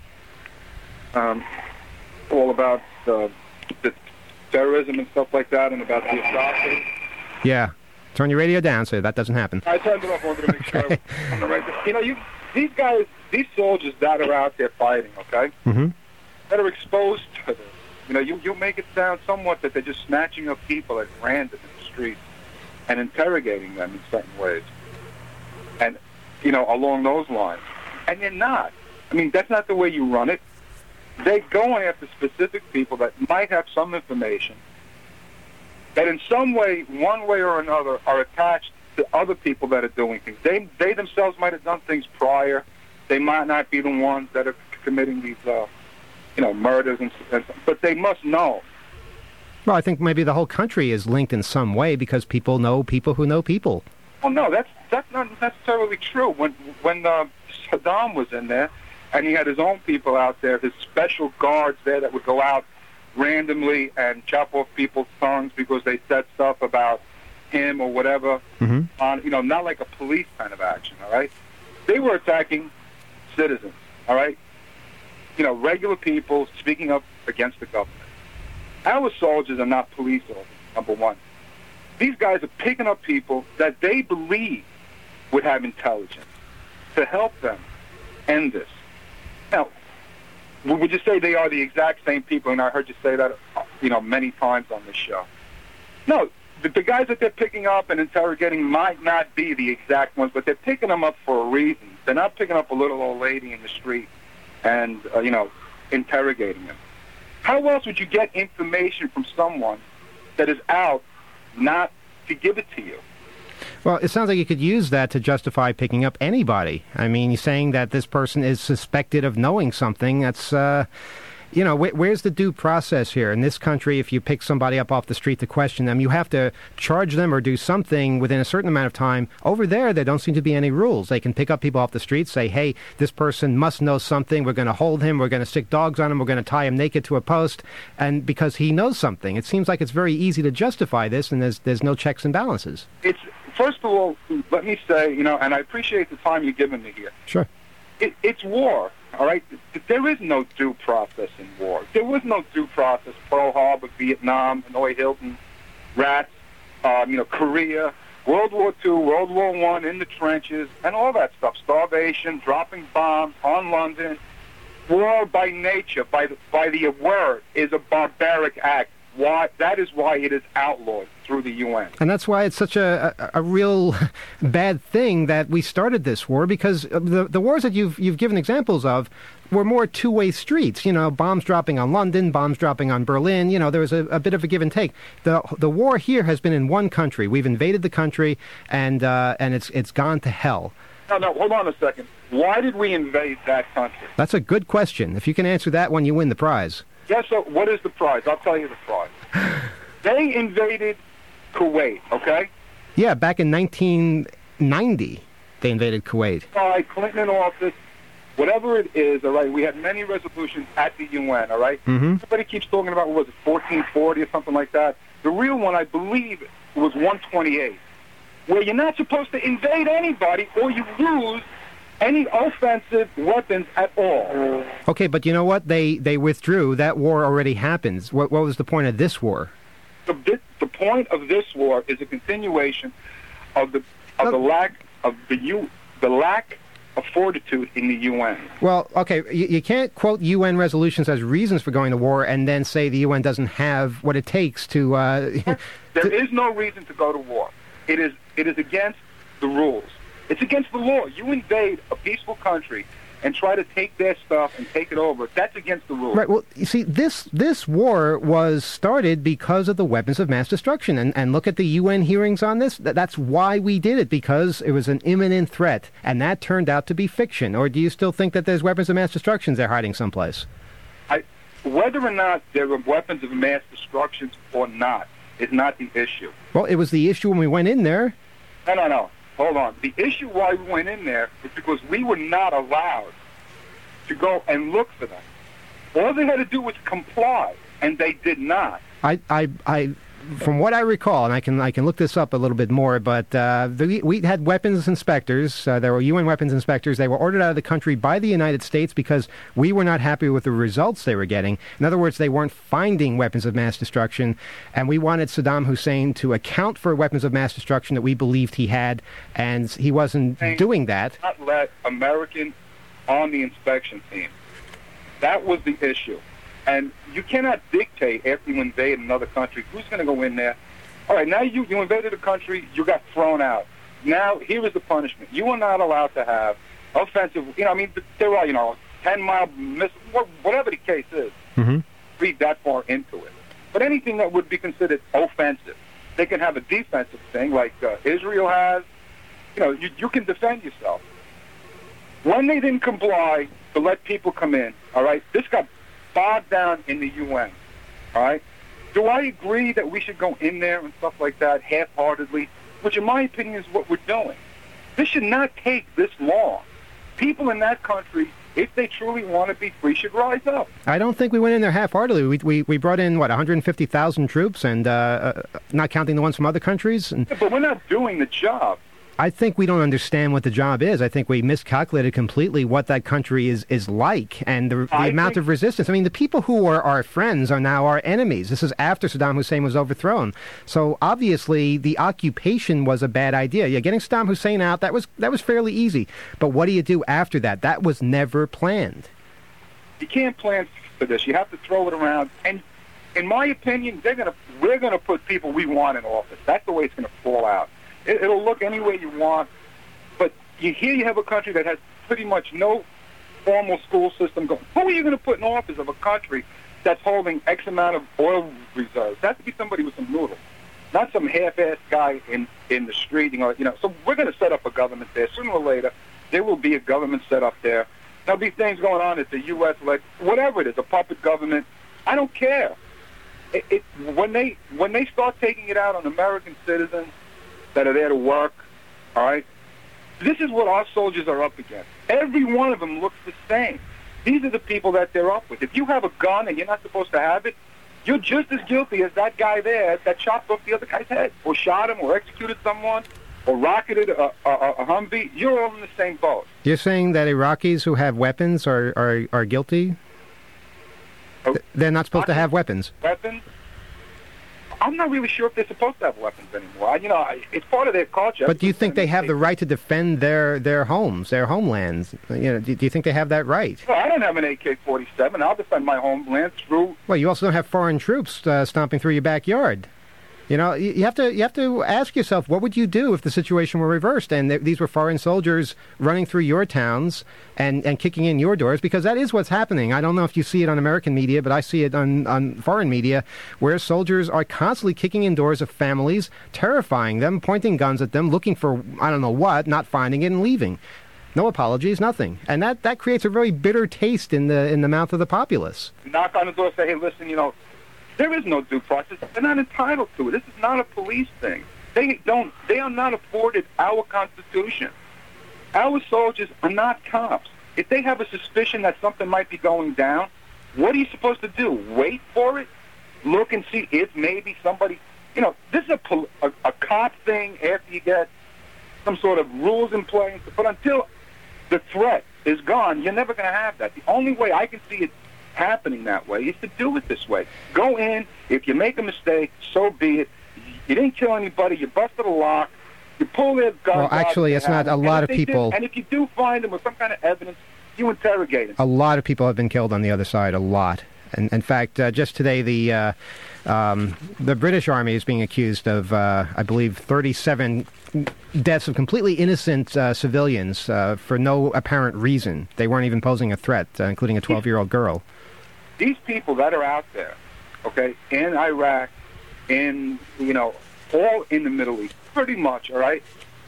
Um, all about uh, the terrorism and stuff like that, and about the atrocities. Yeah. Turn your radio down so that doesn't happen. I turned it off. Wanted to make sure I was on the right. You know, you these guys, these soldiers that are out there fighting, okay, Mm-hmm. that are exposed to this. You know, you you make it sound somewhat that they're just snatching up people at random in the streets and interrogating them in certain ways, and you know, along those lines. And you're not. I mean, that's not the way you run it. They're going after specific people that might have some information that in some way, one way or another, are attached to other people that are doing things. They they themselves might have done things prior. They might not be the ones that are committing these, uh, you know, murders, and, and but they must know. Well, I think maybe the whole country is linked in some way because people know people who know people. Well, no, that's that's not necessarily true. When when uh, Saddam was in there, and he had his own people out there, his special guards there that would go out randomly and chop off people's tongues because they said stuff about him or whatever. Mm-hmm. On, you know, not like a police kind of action. All right, they were attacking citizens. All right, you know, regular people speaking up against the government. Our soldiers are not police officers. Number one, these guys are picking up people that they believe would have intelligence to help them end this. Now, would you say they are the exact same people? And I heard you say that, you know, many times on this show. No, the, the guys that they're picking up and interrogating might not be the exact ones, but they're picking them up for a reason. They're not picking up a little old lady in the street and, uh, you know, interrogating them. How else would you get information from someone that is out not to give it to you? Well, it sounds like you could use that to justify picking up anybody. I mean, you're saying that this person is suspected of knowing something. That's, uh, you know, wh- where's the due process here? In this country, if you pick somebody up off the street to question them, you have to charge them or do something within a certain amount of time. Over there, there don't seem to be any rules. They can pick up people off the street, say, hey, this person must know something. We're going to hold him. We're going to stick dogs on him. We're going to tie him naked to a post. And because he knows something, it seems like it's very easy to justify this, and there's there's no checks and balances. It's First of all, let me say, you know, and I appreciate the time you've given me here. Sure. It, it's war, all right? There is no due process in war. There was no due process. Pearl Harbor, Vietnam, Hanoi Hilton, rats, um, you know, Korea, World War Two, World War One, in the trenches, and all that stuff. Starvation, dropping bombs on London. War by nature, by the, by the word, is a barbaric act. Why? That is why it is outlawed through the U N. And that's why it's such a, a, a real bad thing that we started this war, because the the wars that you've you've given examples of were more two-way streets. You know, bombs dropping on London, bombs dropping on Berlin. You know, there was a, a bit of a give and take. The the war here has been in one country. We've invaded the country, and uh, and it's it's gone to hell. No, no, hold on a second. Why did we invade that country? That's a good question. If you can answer that one, you win the prize. Yes, so what is the prize? I'll tell you the prize. They invaded Kuwait, okay? Yeah, back in nineteen ninety, they invaded Kuwait. All right, Clinton in office, whatever it is, all right, we had many resolutions at the U N, all right? Mm-hmm. Everybody keeps talking about, what was it, fourteen forty or something like that? The real one, I believe, was one twenty-eight, where you're not supposed to invade anybody or you lose any offensive weapons at all. Okay, but you know what? They they withdrew. That war already happens. What what was the point of this war? The, the point of this war is a continuation of the of no. the lack of the U, the lack of fortitude in the U N. Well, okay, you, you can't quote U N resolutions as reasons for going to war and then say the U N doesn't have what it takes to... Uh, there is no reason to go to war. It is it is against the rules. It's against the law. You invade a peaceful country and try to take their stuff and take it over. That's against the rules. Right. Well, you see, this this war was started because of the weapons of mass destruction. And, and look at the U N hearings on this. That's why we did it, because it was an imminent threat. And that turned out to be fiction. Or do you still think that there's weapons of mass destruction they're hiding someplace? I, whether or not there were weapons of mass destruction or not is not the issue. Well, it was the issue when we went in there. No, no, no. Hold on. The issue why we went in there is because we were not allowed to go and look for them. All they had to do was comply, and they did not. I, I, I, from what I recall, and I can, I can look this up a little bit more, but uh, the, we had weapons inspectors. Uh, there were U N weapons inspectors. They were ordered out of the country by the United States because we were not happy with the results they were getting. In other words, they weren't finding weapons of mass destruction, and we wanted Saddam Hussein to account for weapons of mass destruction that we believed he had, and he wasn't and doing that. Not let American on the inspection team. That was the issue. And you cannot dictate after you invade another country who's going to go in there. All right, now you, you invaded a country, you got thrown out. Now, here is the punishment. You are not allowed to have offensive, you know, I mean, there are, you know, ten-mile missiles, whatever the case is. Mm-hmm. Read that far into it. But anything that would be considered offensive, they can have a defensive thing like uh, Israel has. You know, you, you can defend yourself. When they didn't comply to let people come in, all right, this got bogged down in the U N, all right? Do I agree that we should go in there and stuff like that half-heartedly, which in my opinion is what we're doing? This should not take this long. People in that country, if they truly want to be free, should rise up. I don't think we went in there half-heartedly. We we, we brought in, what, one hundred fifty thousand troops, and uh, uh, not counting the ones from other countries? And yeah, but we're not doing the job. I think we don't understand what the job is. I think we miscalculated completely what that country is, is like and the, the amount of resistance. I mean, the people who were our friends are now our enemies. This is after Saddam Hussein was overthrown. So obviously the occupation was a bad idea. Yeah, getting Saddam Hussein out, that was that was fairly easy. But what do you do after that? That was never planned. You can't plan for this. You have to throw it around. And in my opinion, they're gonna we're gonna put people we want in office. That's the way it's gonna fall out. It, it'll look any way you want, but you, here you have a country that has pretty much no formal school system going. Who are you going to put in office of a country that's holding X amount of oil reserves? That has to be somebody with some noodles, not some half-assed guy in, in the street. You know, you know. So we're going to set up a government there. Sooner or later, there will be a government set up there. There'll be things going on at the U S, like whatever it is, a puppet government. I don't care. It, it, when they when they start taking it out on American citizens that are there to work, all right? This is what our soldiers are up against. Every one of them looks the same. These are the people that they're up with. If you have a gun and you're not supposed to have it, you're just as guilty as that guy there that chopped off the other guy's head, or shot him, or executed someone, or rocketed a, a, a Humvee. You're all in the same boat. You're saying that Iraqis who have weapons are, are, are guilty? Oh, they're not supposed to have weapons. Weapons? I'm not really sure if they're supposed to have weapons anymore. You know, it's part of their culture. But do you think they have the right to defend their, their homes, their homelands? You know, do, do you think they have that right? Well, I don't have an A K forty-seven. I'll defend my homeland through... Well, you also don't have foreign troops uh, stomping through your backyard. You know, you, you have to you have to ask yourself, what would you do if the situation were reversed and th- these were foreign soldiers running through your towns and, and kicking in your doors? Because that is what's happening. I don't know if you see it on American media, but I see it on, on foreign media, where soldiers are constantly kicking in doors of families, terrifying them, pointing guns at them, looking for I don't know what, not finding it, and leaving. No apologies, nothing. And that, that creates a very bitter taste in the in the mouth of the populace. Knock on the door, say, hey, listen, you know, there is no due process. They're not entitled to it. This is not a police thing. They don't. They are not afforded our Constitution. Our soldiers are not cops. If they have a suspicion that something might be going down, what are you supposed to do? Wait for it? Look and see if maybe somebody... You know, this is a, pol- a, a cop thing after you get some sort of rules in place. But until the threat is gone, you're never going to have that. The only way I can see it happening that way is to do it this way. Go in. If you make a mistake, so be it. You didn't kill anybody. You busted a lock. You pull their guns Well, out actually, if it's they not. have A them. lot And of if they do- people. and if you do find them with some kind of evidence, you interrogate them. A lot of people have been killed on the other side. A lot. And in fact, uh, just today, the uh, um, the British Army is being accused of, uh, I believe, thirty-seven deaths of completely innocent uh, civilians uh, for no apparent reason. They weren't even posing a threat, uh, including a twelve-year-old girl. These people that are out there, okay, in Iraq, in, you know, all in the Middle East, pretty much, all right,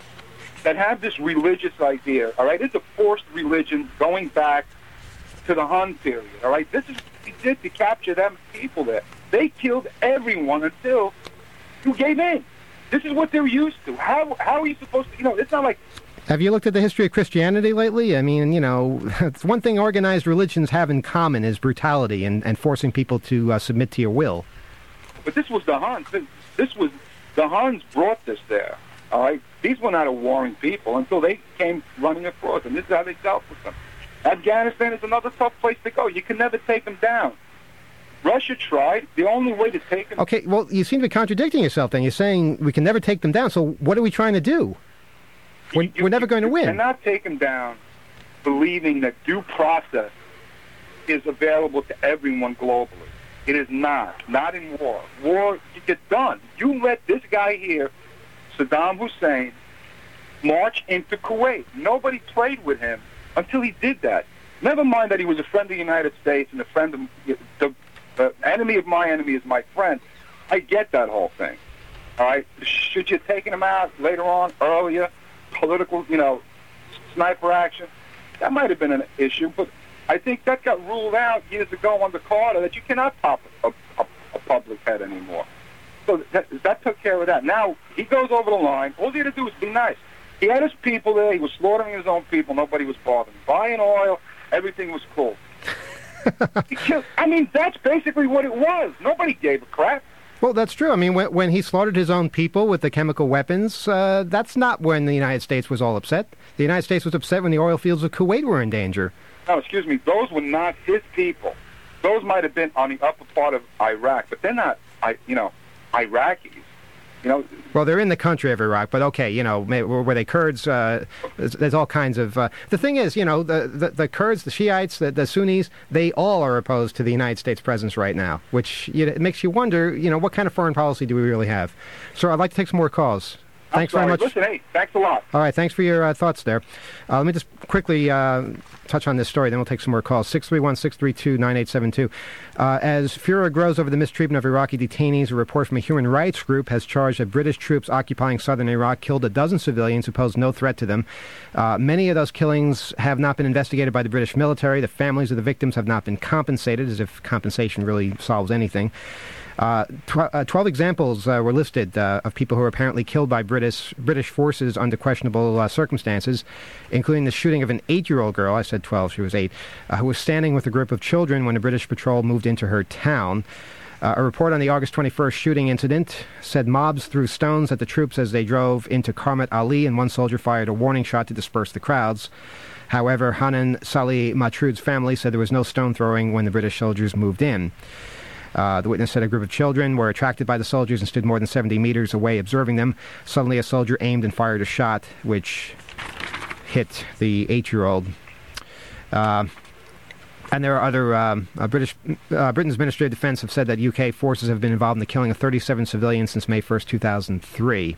that have this religious idea, all right? It's a forced religion going back to the Hun period, all right? This is what we did to capture them people there. They killed everyone until you gave in. This is what they're used to. How how are you supposed to, you know, it's not like... Have you looked at the history of Christianity lately? I mean, you know, it's one thing organized religions have in common is brutality and, and forcing people to uh, submit to your will. But this was the Huns. This, this was... The Huns brought this there, all right? These were not a warring people until they came running across, and this is how they dealt with them. Afghanistan is another tough place to go. You can never take them down. Russia tried. The only way to take them... Okay, well, you seem to be contradicting yourself then. You're saying we can never take them down, so what are we trying to do? We're, you, we're never going to you win. You cannot take them down believing that due process is available to everyone globally. It is not. Not in war. War, you get done. You let this guy here, Saddam Hussein, march into Kuwait. Nobody played with him until he did that. Never mind that he was a friend of the United States and a friend of... the The enemy of my enemy is my friend. I get that whole thing. All right? Should you have taken him out later on, earlier, political, you know, sniper action? That might have been an issue, but I think that got ruled out years ago under Carter, that you cannot pop a, a, a public head anymore. So that, that took care of that. Now, he goes over the line. All he had to do was be nice. He had his people there. He was slaughtering his own people. Nobody was bothering him. Buying oil. Everything was cool. I mean, that's basically what it was. Nobody gave a crap. Well, that's true. I mean, when, when he slaughtered his own people with the chemical weapons, uh, that's not when the United States was all upset. The United States was upset when the oil fields of Kuwait were in danger. No, excuse me. Those were not his people. Those might have been on the upper part of Iraq, but they're not, I, you know, Iraqis. You know, well, they're in the country of Iraq, but okay, you know, were they Kurds? Uh, there's, there's all kinds of... Uh, the thing is, you know, the, the, the Kurds, the Shiites, the, the Sunnis, they all are opposed to the United States presence right now, which you know, it makes you wonder, you know, what kind of foreign policy do we really have? Sir, I'd like to take some more calls. Thanks I'm sorry. very much. Listen, hey, thanks a lot. All right, thanks for your uh, thoughts there. Uh, let me just quickly uh, touch on this story, then we'll take some more calls. six three one, six three two, nine eight seven two. Uh, as furor grows over the mistreatment of Iraqi detainees, a report from a human rights group has charged that British troops occupying southern Iraq killed a dozen civilians who posed no threat to them. Uh, many of those killings have not been investigated by the British military. The families of the victims have not been compensated, as if compensation really solves anything. Uh, tw- uh, Twelve examples uh, were listed uh, of people who were apparently killed by British British forces under questionable uh, circumstances, including the shooting of an eight-year-old girl, I said twelve, she was eight, uh, who was standing with a group of children when a British patrol moved into her town. Uh, a report on the August twenty-first shooting incident said mobs threw stones at the troops as they drove into Karmat Ali, and one soldier fired a warning shot to disperse the crowds. However, Hanan Salih Matroud's family said there was no stone throwing when the British soldiers moved in. Uh, the witness said a group of children were attracted by the soldiers and stood more than seventy meters away observing them. Suddenly a soldier aimed and fired a shot, which hit the eight-year-old. Uh, and there are other... Um, uh, British uh, Britain's Ministry of Defense have said that U K forces have been involved in the killing of thirty-seven civilians since May first, two thousand three.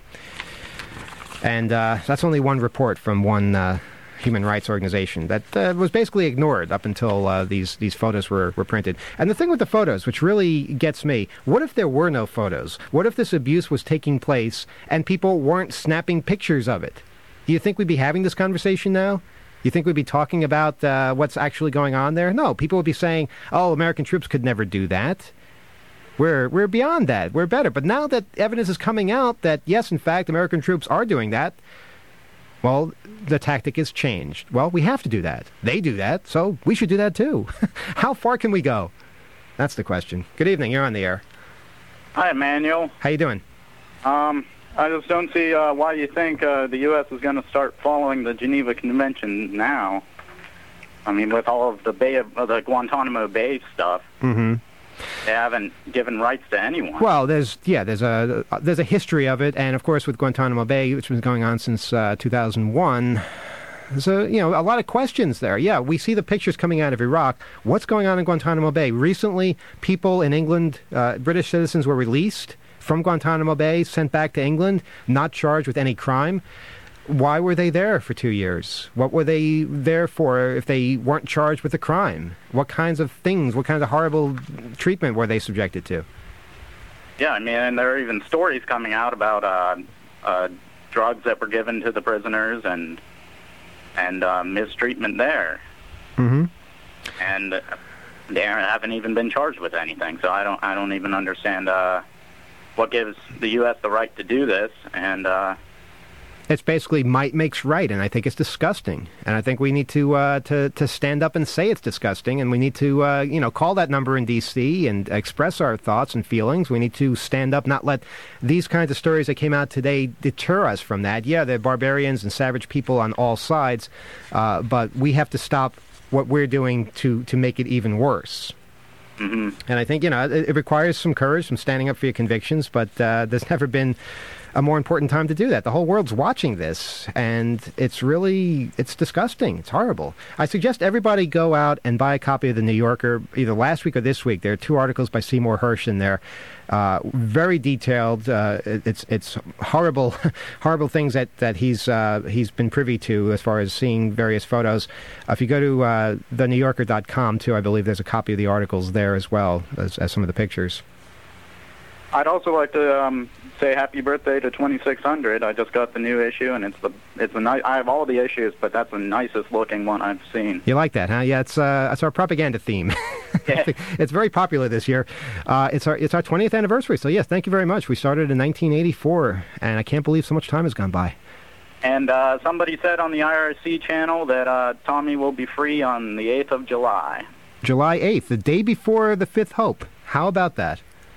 And uh, that's only one report from one... Uh, human rights organization that uh, was basically ignored up until uh, these these photos were, were printed. And the thing with the photos, which really gets me, what if there were no photos? What if this abuse was taking place and people weren't snapping pictures of it? Do you think we'd be having this conversation now? You think we'd be talking about uh, what's actually going on there? No, people would be saying, oh, American troops could never do that. We're we're beyond that. We're better. But now that evidence is coming out that, yes, in fact, American troops are doing that, well, the tactic is changed. Well, we have to do that. They do that, so we should do that too. How far can we go? That's the question. Good evening. You're on the air. Hi, Emmanuel. How you doing? Um, I just don't see uh, why you think uh, the U S is going to start following the Geneva Convention now. I mean, with all of the Bay of, uh, the Guantanamo Bay stuff. Mm-hmm. They haven't given rights to anyone. Well, there's yeah, there's a there's a history of it, and of course with Guantanamo Bay, which was going on since uh, two thousand one. So, you know, a lot of questions there. Yeah, we see the pictures coming out of Iraq. What's going on in Guantanamo Bay? Recently, people in England, uh, British citizens were released from Guantanamo Bay, sent back to England, not charged with any crime. Why were they there for two years? What were they there for if they weren't charged with a crime? What kinds of things, what kinds of horrible treatment were they subjected to? Yeah, I mean, and there are even stories coming out about uh, uh, drugs that were given to the prisoners and and uh, mistreatment there. Mm-hmm. And they haven't even been charged with anything. So I don't, I don't even understand uh, what gives the U S the right to do this. And uh, it's basically might makes right, and I think it's disgusting. And I think we need to uh, to to stand up and say it's disgusting, and we need to uh, you know call that number in D C and express our thoughts and feelings. We need to stand up, not let these kinds of stories that came out today deter us from that. Yeah, they're barbarians and savage people on all sides, uh, but we have to stop what we're doing to to make it even worse. Mm-hmm. And I think you know it, it requires some courage, some standing up for your convictions, but uh, there's never been a more important time to do that. The whole world's watching this, and it's really, it's disgusting. It's horrible. I suggest everybody go out and buy a copy of The New Yorker, either last week or this week. There are two articles by Seymour Hersh in there. Uh, very detailed. Uh, it's it's horrible, horrible things that that he's uh, he's been privy to as far as seeing various photos. Uh, if you go to uh, the new yorker dot com too, I believe there's a copy of the articles there as well as, as some of the pictures. I'd also like to um, say happy birthday to twenty-six hundred. I just got the new issue, and it's the it's the ni- I have all the issues, but that's the nicest looking one I've seen. You like that, huh? Yeah, it's uh, it's our propaganda theme. Yeah. It's very popular this year. Uh, it's our it's our twentieth anniversary. So yes, thank you very much. We started in nineteen eighty-four, and I can't believe so much time has gone by. And uh, somebody said on the I R C channel that uh, Tommy will be free on the eighth of July. July eighth, the day before the Fifth Hope. How about that?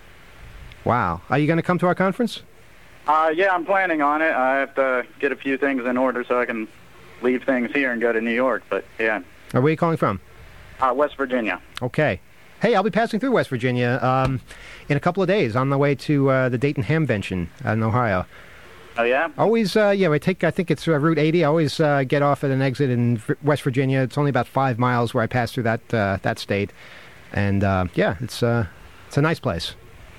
Wow. Are you going to come to our conference? Uh, yeah, I'm planning on it. I have to get a few things in order so I can leave things here and go to New York. But, yeah. Where are you calling from? Uh, West Virginia. Okay. Hey, I'll be passing through West Virginia um, in a couple of days on the way to uh, the Dayton Hamvention in Ohio. Oh, yeah? Always, uh, yeah, I take, I think it's uh, Route eighty. I always uh, get off at an exit in West Virginia. It's only about five miles where I pass through that uh, that state. And, uh, yeah, it's, uh, it's a nice place.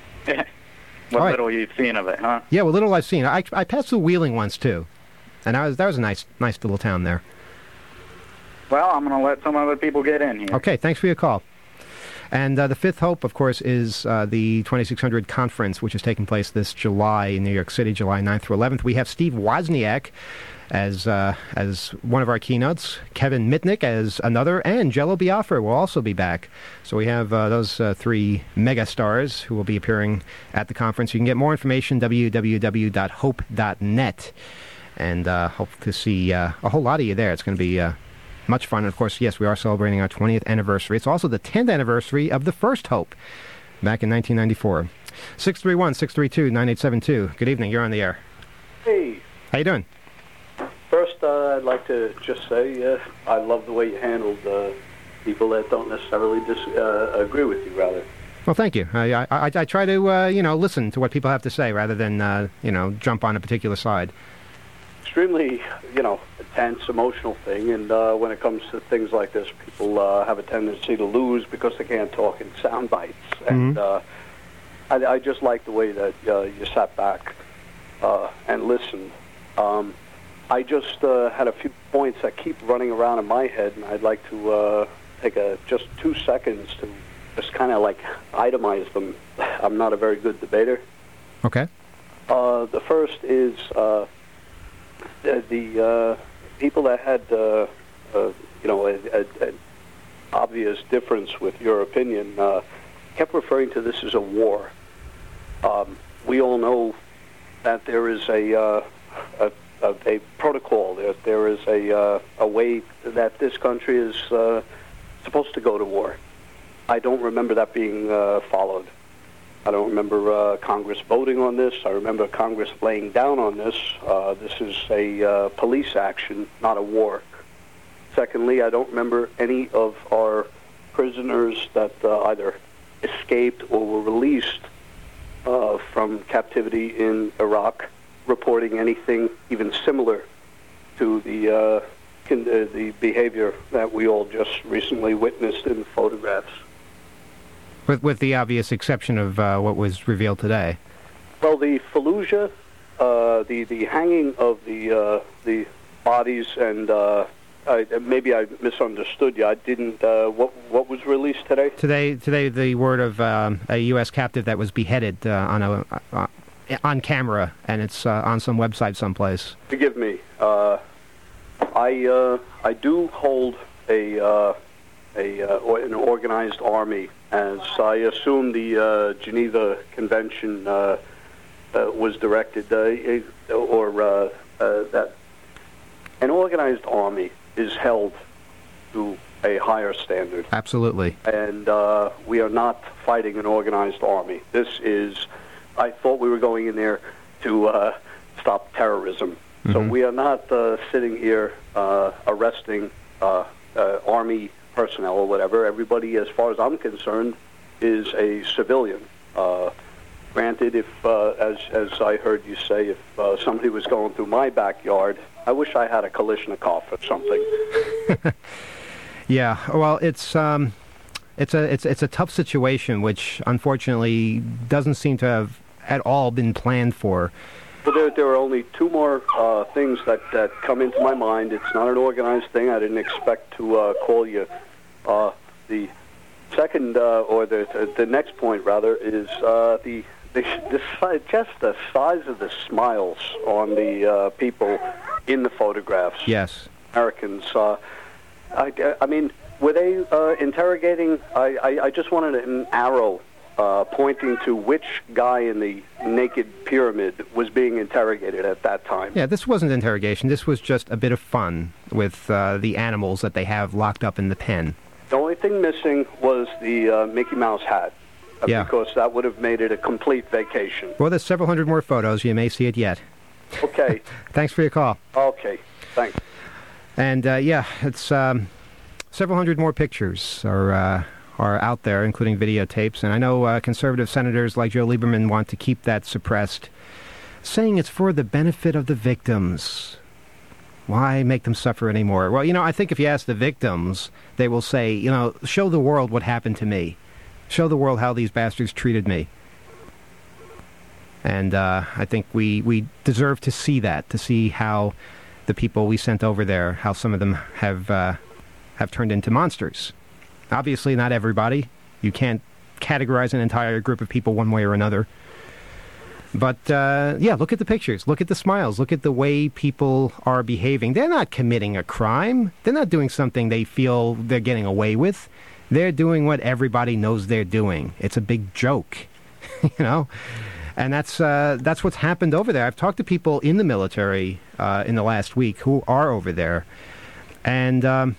What right. little you've seen of it, huh? Yeah, what little I've seen. I, I passed through Wheeling once, too. And I was, that was a nice nice little town there. Well, I'm going to let some other people get in here. Okay, thanks for your call. And uh, the Fifth Hope, of course, is uh, the twenty-six hundred conference, which is taking place this July in New York City, July ninth through eleventh. We have Steve Wozniak as uh, as one of our keynotes, Kevin Mitnick as another, and Jello Biafra will also be back. So we have uh, those uh, three mega stars who will be appearing at the conference. You can get more information, w w w dot hope dot net, and uh, hope to see uh, a whole lot of you there. It's going to be uh, much fun. And, of course, yes, we are celebrating our twentieth anniversary. It's also the tenth anniversary of the first Hope back in nineteen ninety-four. six three one, six three two, nine eight seven two. Good evening. You're on the air. Hey. How you doing? First, uh, I'd like to just say uh, I love the way you handled uh, people that don't necessarily dis- uh, agree with you, rather. Well, thank you. I I, I, I try to, uh, you know, listen to what people have to say rather than, uh, you know, jump on a particular side. Extremely, you know, tense, emotional thing, and uh, when it comes to things like this, people uh, have a tendency to lose because they can't talk in sound bites. And Mm-hmm. uh, I, I just like the way that uh, you sat back uh, and listened. Um, I just uh, had a few points that keep running around in my head, and I'd like to uh, take a just two seconds to just kind of like itemize them. I'm not a very good debater. Okay. Uh, the first is uh, the, the uh, people that had, uh, uh, you know, an obvious difference with your opinion uh, kept referring to this as a war. Um, we all know that there is a, uh, a A, a protocol. There, there is a uh, a way that this country is uh, supposed to go to war. I don't remember that being uh, followed. I don't remember uh, Congress voting on this. I remember Congress laying down on this. Uh, this is a uh, police action, not a war. Secondly, I don't remember any of our prisoners that uh, either escaped or were released uh, from captivity in Iraq, reporting anything even similar to the uh, con- uh, the behavior that we all just recently witnessed in the photographs. With with the obvious exception of uh, what was revealed today. Well, the Fallujah, uh, the the hanging of the uh, the bodies, and uh, I, maybe I misunderstood you. I didn't. Uh, what what was released today? Today, today, the word of um, a U S captive that was beheaded uh, on a uh, on camera, and it's uh, on some website someplace. Forgive me. Uh, I uh, I do hold a uh, a uh, or an organized army, as I assume the uh, Geneva Convention uh, uh, was directed, uh, or uh, uh, that an organized army is held to a higher standard. Absolutely. And uh, we are not fighting an organized army. This is, I thought we were going in there to uh, stop terrorism. Mm-hmm. So we are not uh, sitting here uh, arresting uh, uh, army personnel or whatever. Everybody, as far as I'm concerned, is a civilian. Uh, granted, if, uh, as, as I heard you say, if uh, somebody was going through my backyard, I wish I had a Kalashnikov or something. Yeah, well, it's um, it's a it's it's a tough situation, which unfortunately doesn't seem to have at all been planned for. Well, there there are only two more uh, things that, that come into my mind. It's not an organized thing. I didn't expect to uh, call you. Uh, the second, uh, or the the next point rather, is uh, the the, the just the size of the smiles on the uh, people in the photographs. Yes, Americans. Uh, I, I mean, were they uh, interrogating? I, I, I just wanted an arrow uh, pointing to which guy in the naked pyramid was being interrogated at that time. Yeah, this wasn't interrogation. This was just a bit of fun with uh, the animals that they have locked up in the pen. The only thing missing was the uh, Mickey Mouse hat. Uh, yeah. Because that would have made it a complete vacation. Well, there's several hundred more photos. You may see it yet. Okay. Thanks for your call. Okay. Thanks. And, uh, yeah, it's um, several hundred more pictures are uh, are out there, including videotapes. And I know uh, conservative senators like Joe Lieberman want to keep that suppressed, saying it's for the benefit of the victims. Why make them suffer anymore? Well, you know, I think if you ask the victims, they will say, you know, show the world what happened to me. Show the world how these bastards treated me. And uh, I think we, we deserve to see that, to see how the people we sent over there, how some of them have uh, have turned into monsters. Obviously, not everybody. You can't categorize an entire group of people one way or another. But, uh, yeah, look at the pictures. Look at the smiles. Look at the way people are behaving. They're not committing a crime. They're not doing something they feel they're getting away with. They're doing what everybody knows they're doing. It's a big joke, you know? And that's uh, that's what's happened over there. I've talked to people in the military uh, in the last week who are over there. And um,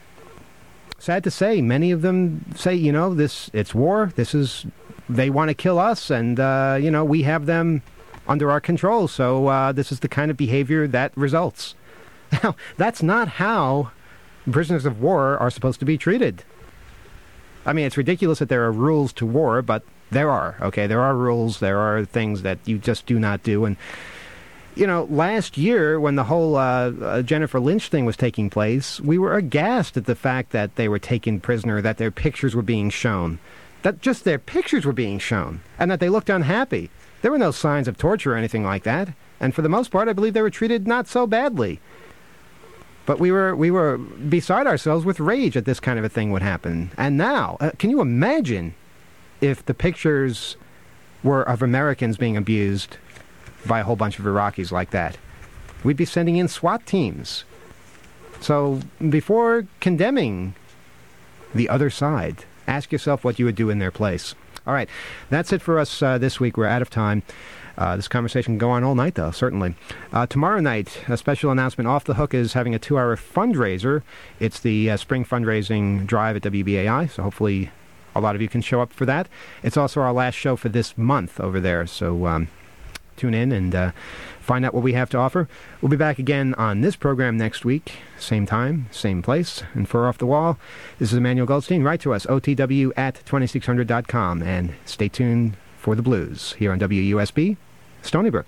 sad to say, many of them say, you know, this it's war. This is, they want to kill us. And, uh, you know, we have them under our control. So uh, this is the kind of behavior that results. Now, that's not how prisoners of war are supposed to be treated. I mean, it's ridiculous that there are rules to war, but there are, okay? There are rules. There are things that you just do not do. And, you know, last year when the whole uh, uh, Jennifer Lynch thing was taking place, we were aghast at the fact that they were taken prisoner, that their pictures were being shown, that just their pictures were being shown, and that they looked unhappy. There were no signs of torture or anything like that. And for the most part, I believe they were treated not so badly. But we were we were beside ourselves with rage that this kind of a thing would happen. And now, uh, can you imagine if the pictures were of Americans being abused by a whole bunch of Iraqis like that? We'd be sending in SWAT teams. So before condemning the other side, ask yourself what you would do in their place. All right, that's it for us uh, this week. We're out of time. Uh, this conversation can go on all night, though, certainly. Uh, tomorrow night, a special announcement. Off the Hook is having a two-hour fundraiser. It's the uh, spring fundraising drive at W B A I, so hopefully a lot of you can show up for that. It's also our last show for this month over there, so um, tune in and uh, find out what we have to offer. We'll be back again on this program next week, same time, same place. And for Off the Wall, this is Emmanuel Goldstein. Write to us, O T W at twenty-six hundred dot com, and stay tuned for the blues here on W U S B, Stony Brook.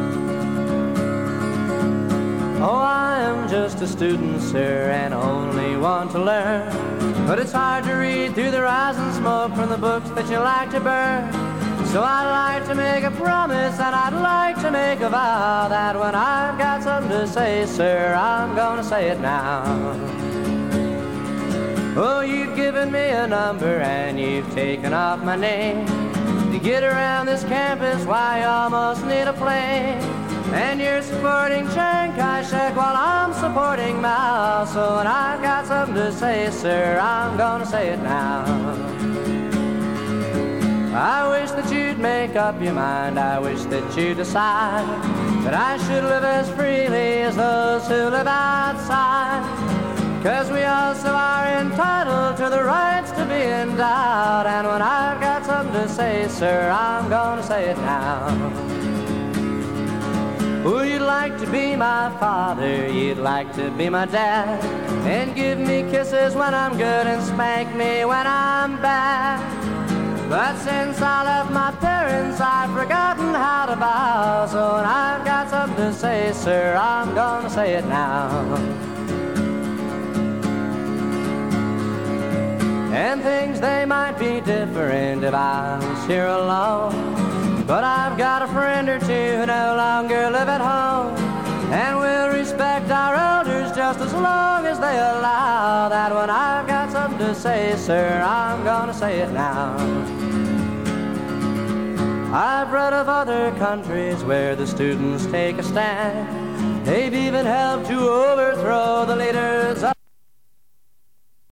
Oh, I am just a student, sir, and only want to learn. But it's hard to read through the rising smoke from the books that you like to burn. So I'd like to make a promise, and I'd like to make a vow, that when I've got something to say, sir, I'm gonna say it now. Oh, you've given me a number, and you've taken off my name. To get around this campus, why, you almost need a plane. And you're supporting Chiang Kai-shek while I'm supporting Mao. So when I've got something to say, sir, I'm gonna say it now. I wish that you'd make up your mind, I wish that you'd decide that I should live as freely as those who live outside. 'Cause we also are entitled to the rights to be endowed. And when I've got something to say, sir, I'm gonna say it now. Oh, you'd like to be my father, you'd like to be my dad, and give me kisses when I'm good and spank me when I'm bad. But since I left my parents, I've forgotten how to bow. So when I've got something to say, sir, I'm gonna say it now. And things, they might be different if I was here alone. But I've got a friend or two who no longer live at home, and we'll respect our elders just as long as they allow. That when I've got something to say, sir, I'm gonna say it now. I've read of other countries where the students take a stand. They've even helped to overthrow the leaders of